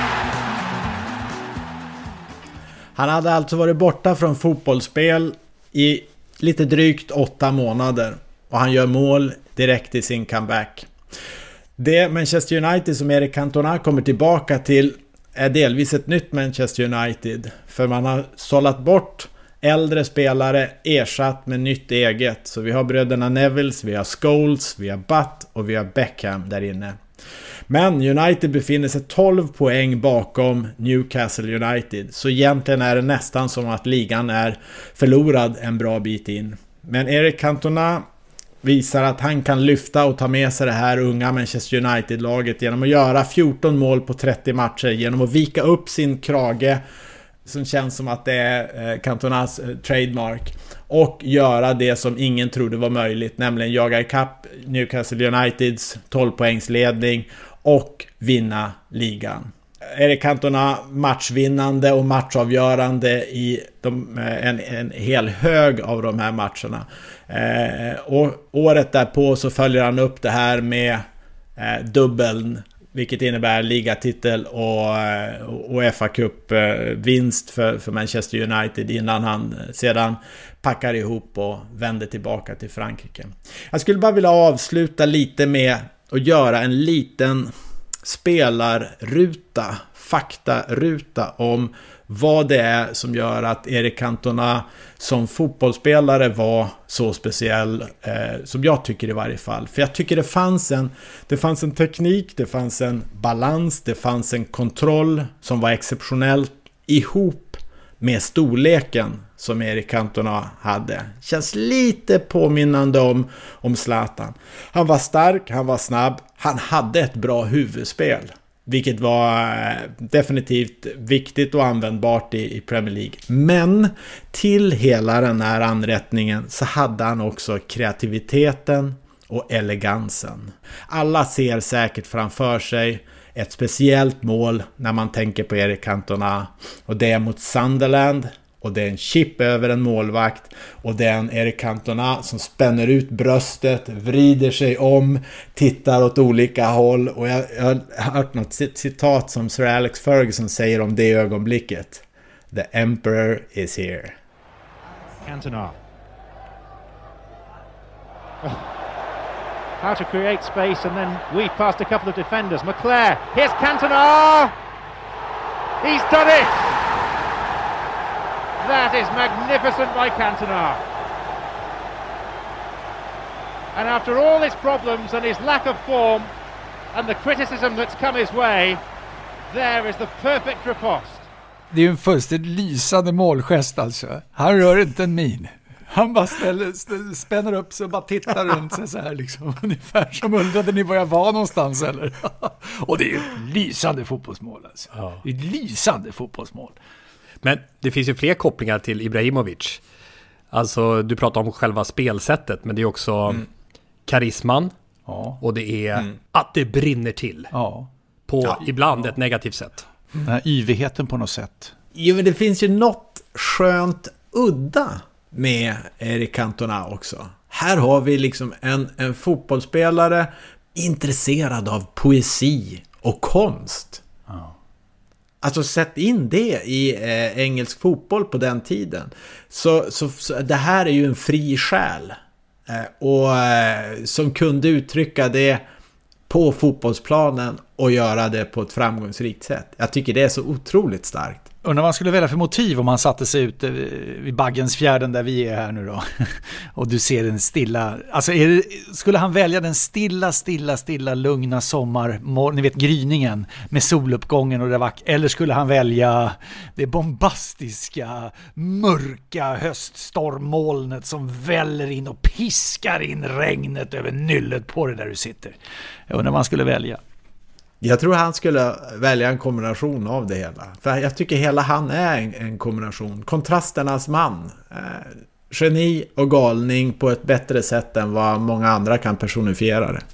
S7: Han hade alltså varit borta från fotbollsspel i lite drygt åtta månader. Och han gör mål direkt i sin comeback. Det Manchester United som Eric Cantona kommer tillbaka till är delvis ett nytt Manchester United. För man har sållat bort äldre spelare, ersatt med nytt eget. Så vi har bröderna Nevilles, vi har Scholes, vi har Butt och vi har Beckham där inne. Men United befinner sig tolv poäng bakom Newcastle United. Så egentligen är det nästan som att ligan är förlorad en bra bit in. Men Eric Cantona visar att han kan lyfta och ta med sig det här unga Manchester United-laget genom att göra fjorton mål på trettio matcher, genom att vika upp sin krage som känns som att det är Cantonas trademark, och göra det som ingen trodde var möjligt, nämligen jaga ikapp Newcastle Uniteds tolv poängsledning och vinna ligan. Eric Cantona matchvinnande och matchavgörande i de, en, en hel hög av de här matcherna. Eh, och året därpå så följer han upp det här med eh, dubbeln, vilket innebär ligatitel och, och F A-cup eh, vinst för, för Manchester United innan han sedan packar ihop och vänder tillbaka till Frankrike. Jag skulle bara vilja avsluta lite med att göra en liten spelarruta, faktaruta om vad det är som gör att Eric Cantona som fotbollsspelare var så speciell, eh, som jag tycker i varje fall. För jag tycker det fanns en, det fanns en teknik, det fanns en balans, det fanns en kontroll som var exceptionellt ihop med storleken som Eric Cantona hade. Känns lite påminnande om, om Zlatan. Han var stark, han var snabb, han hade ett bra huvudspel. Vilket var definitivt viktigt och användbart i, i Premier League. Men till hela den här anrättningen så hade han också kreativiteten och elegansen. Alla ser säkert framför sig ett speciellt mål när man tänker på Eric Cantona. Och det är mot Sunderland. Och det är en chip över en målvakt. Och det är en Eric Cantona som spänner ut bröstet, vrider sig om, tittar åt olika håll. Och jag, jag har hört något citat som Sir Alex Ferguson säger om det ögonblicket. The Emperor is here.
S18: Cantona. Oh. How to create space and then weave past a couple of defenders. McClare, here's Cantona! He's done it! That is magnificent by Cantona. And after all his problems and his lack of form and the criticism that's come his way, there is the perfect riposte.
S5: Det är ju en fullständigt lysande målgest alltså. Han rör inte en min. Han bara ställer, ställer, spänner upp sig och bara tittar runt sig så här liksom. Ungefär som undrade ni var jag var någonstans eller? Och det är ju ett lysande fotbollsmål alltså. Ja. Det är ett lysande fotbollsmål.
S6: Men det finns ju fler kopplingar till Ibrahimovic. Alltså du pratar om själva spelsättet, men det är också mm. karisman. Ja. Och det är mm. att det brinner till. Ja. På ja. ibland ja. ett negativt sätt.
S5: Den här yvigheten på något sätt.
S7: Jo, men det finns ju något skönt udda med Eric Cantona också. Här har vi liksom en, en fotbollsspelare intresserad av poesi och konst. Ja. Alltså sätt in det i eh, engelsk fotboll på den tiden. Så, så, så det här är ju en fri själ. Eh, och eh, som kunde uttrycka det på fotbollsplanen och göra det på ett framgångsrikt sätt. Jag tycker det är så otroligt starkt.
S5: Och när man skulle välja för motiv om man satte sig ute vid Baggens fjärden där vi är här nu då och du ser den stilla, alltså är det, skulle han välja den stilla, stilla, stilla, lugna sommar, ni vet gryningen med soluppgången och det vack, eller skulle han välja det bombastiska, mörka höststormmolnet som väller in och piskar in regnet över nyllet på det där du sitter? Och när man skulle välja.
S7: Jag tror han skulle välja en kombination av det hela. För jag tycker hela han är en, en kombination. Kontrasternas man. Eh, geni och galning på ett bättre sätt än vad många andra kan personifiera det.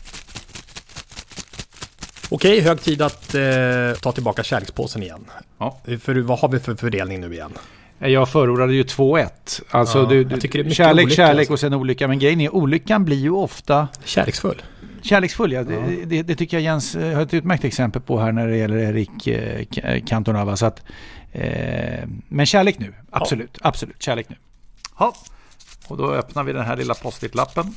S6: Okej, hög tid att eh, ta tillbaka kärlekspåsen igen. Ja. För vad har vi för fördelning nu igen?
S5: Jag förordade ju två ett. Alltså ja, du, du, kärlek, olycka, kärlek och sen olycka. Men grejen är, olyckan blir ju ofta
S6: kärleksfull.
S5: Kärleksfull, ja. Det, det, det tycker jag Jens har ett utmärkt exempel på här när det gäller Eric eh, Cantona. Så att, eh, men kärlek nu, absolut, ja. absolut, kärlek nu. Ja. Och då öppnar vi den här lilla post-it-lappen.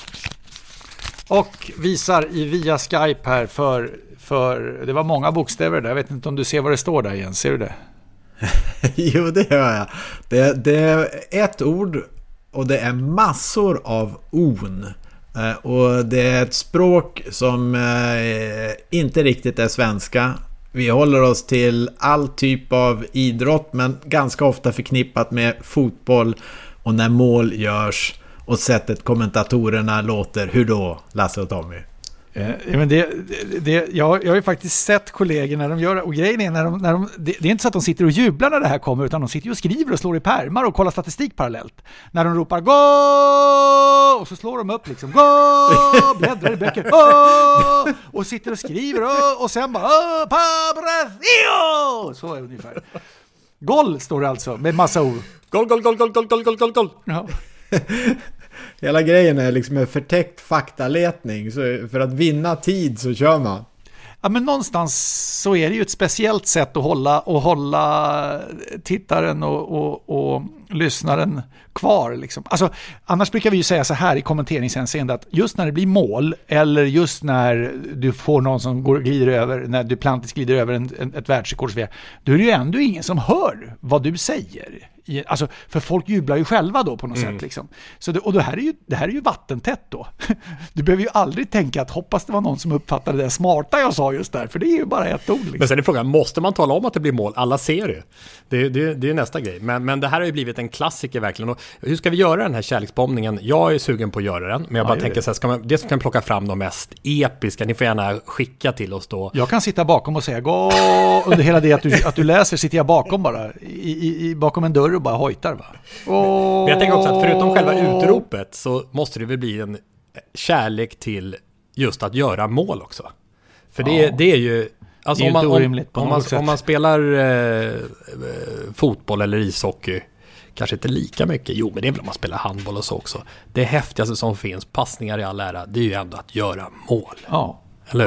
S5: Och visar i via Skype här för, för, det var många bokstäver där. Jag vet inte om du ser vad det står där Jens, ser du det?
S7: Jo, det gör jag. Det, det är ett ord och det är massor av on. Och det är ett språk som eh, inte riktigt är svenska. Vi håller oss till all typ av idrott, men ganska ofta förknippat med fotboll och när mål görs och sättet kommentatorerna låter. Hur då, Lasse och Tommy?
S5: Eh, men det, det, jag, jag har ju faktiskt sett kollegor när de gör, och grejen är när de, när de, det, det är inte så att de sitter och jublar när det här kommer, utan de sitter och skriver och slår i pärmar och kollar statistik parallellt. När de ropar gå och så slår de upp liksom gå, bläddrar i böcker gå, och sitter och skriver och, och sen bara Pabracio, så är det ungefär. Gol står det alltså med massa ord.
S6: Gol, gol, gol, gol, gol, gol, gol, gol, gol.
S5: Ja.
S7: Hela grejen är liksom en förtäckt faktaletning, så för att vinna tid så kör man.
S5: Ja, men någonstans så är det ju ett speciellt sätt att hålla, och hålla tittaren och, och, och lyssnaren kvar liksom. Alltså, annars brukar vi ju säga så här i kommenteringshänseende att just när det blir mål eller just när du får någon som går glider över, när du plantis glider över en, en, ett världsrekord, då är det ju ändå ingen som hör vad du säger. Alltså, för folk jublar ju själva då på något mm. sätt liksom. Så det, och det här är ju det här är ju vattentätt då. Du behöver ju aldrig tänka att hoppas det var någon som uppfattade det smarta jag sa just där, för det är ju bara ett ord liksom.
S6: Men sen är frågan, måste man tala om att det blir mål? Alla ser det. Det, det, det är nästa grej. Men, men det här har ju blivit en klassiker verkligen. Och hur ska vi göra den här kärleksbombningen? Jag är sugen på att göra den, men jag bara ja, tänker så här, ska man, det kan plocka fram de mest episka. Ni får gärna skicka till oss då.
S5: Jag kan sitta bakom och säga gå under hela det att du, att du läser sitter jag bakom bara i, i, bakom en dörr och bara hojtar va.
S6: Oh. Men jag tänker också att förutom själva utropet så måste det väl bli en kärlek till just att göra mål också. För det, ja. det är ju alltså
S5: det är
S6: om, man, om,
S5: på
S6: om, man, om man spelar eh, fotboll eller ishockey kanske inte lika mycket, jo men det är väl om man spelar handboll och så också. Det häftigaste som finns, passningar i all ära, det är ju ändå att göra mål.
S5: Ja.
S6: Eller hur?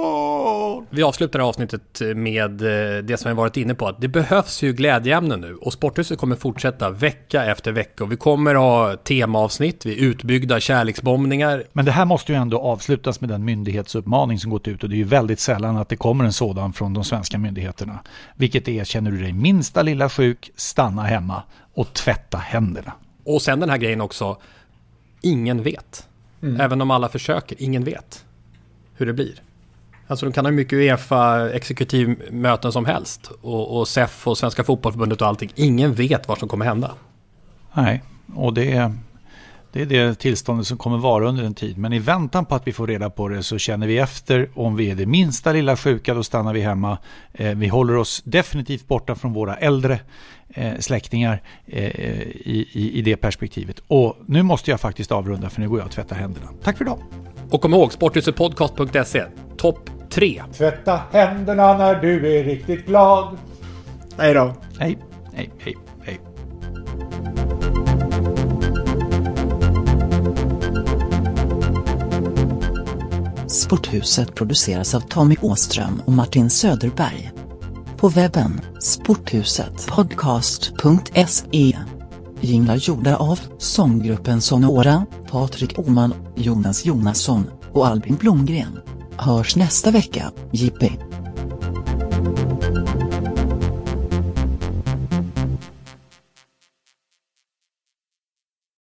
S6: Oh! Vi avslutar avsnittet med det som vi varit inne på, att det behövs ju glädjeämnen nu och Sporthuset kommer fortsätta vecka efter vecka och vi kommer ha temaavsnitt, vi utbyggda kärleksbombningar.
S5: Men det här måste ju ändå avslutas med den myndighetsuppmaning som gått ut och det är ju väldigt sällan att det kommer en sådan från de svenska myndigheterna. Vilket är, känner du dig minsta lilla sjuk, stanna hemma och tvätta händerna.
S6: Och sen den här grejen också, ingen vet. Mm. Även om alla försöker, ingen vet hur det blir. Alltså de kan ha mycket UEFA exekutivmöten som helst och, och S E F och Svenska fotbollförbundet och allting. Ingen vet vad som kommer hända.
S5: Nej, och det är, det är det tillståndet som kommer vara under en tid. Men i väntan på att vi får reda på det så känner vi efter. Om vi är det minsta lilla sjuka då stannar vi hemma. Eh, vi håller oss definitivt borta från våra äldre eh, släktingar eh, i, i, i det perspektivet. Och nu måste jag faktiskt avrunda för nu går jag och tvättar händerna. Tack för idag.
S6: Och kom ihåg, sporthusetpodcast punkt se, topp tre.
S5: Tvätta händerna när du är riktigt glad.
S7: Hej då.
S5: Hej, hej, hej, hej.
S10: Sporthuset produceras av Tommy Åström och Martin Söderberg. På webben sporthuset podcast punkt se. Jinglar gjorda av sånggruppen Sonora, Patrik Oman, Jonas Jonasson och Albin Blomgren. Hörs nästa vecka, J P.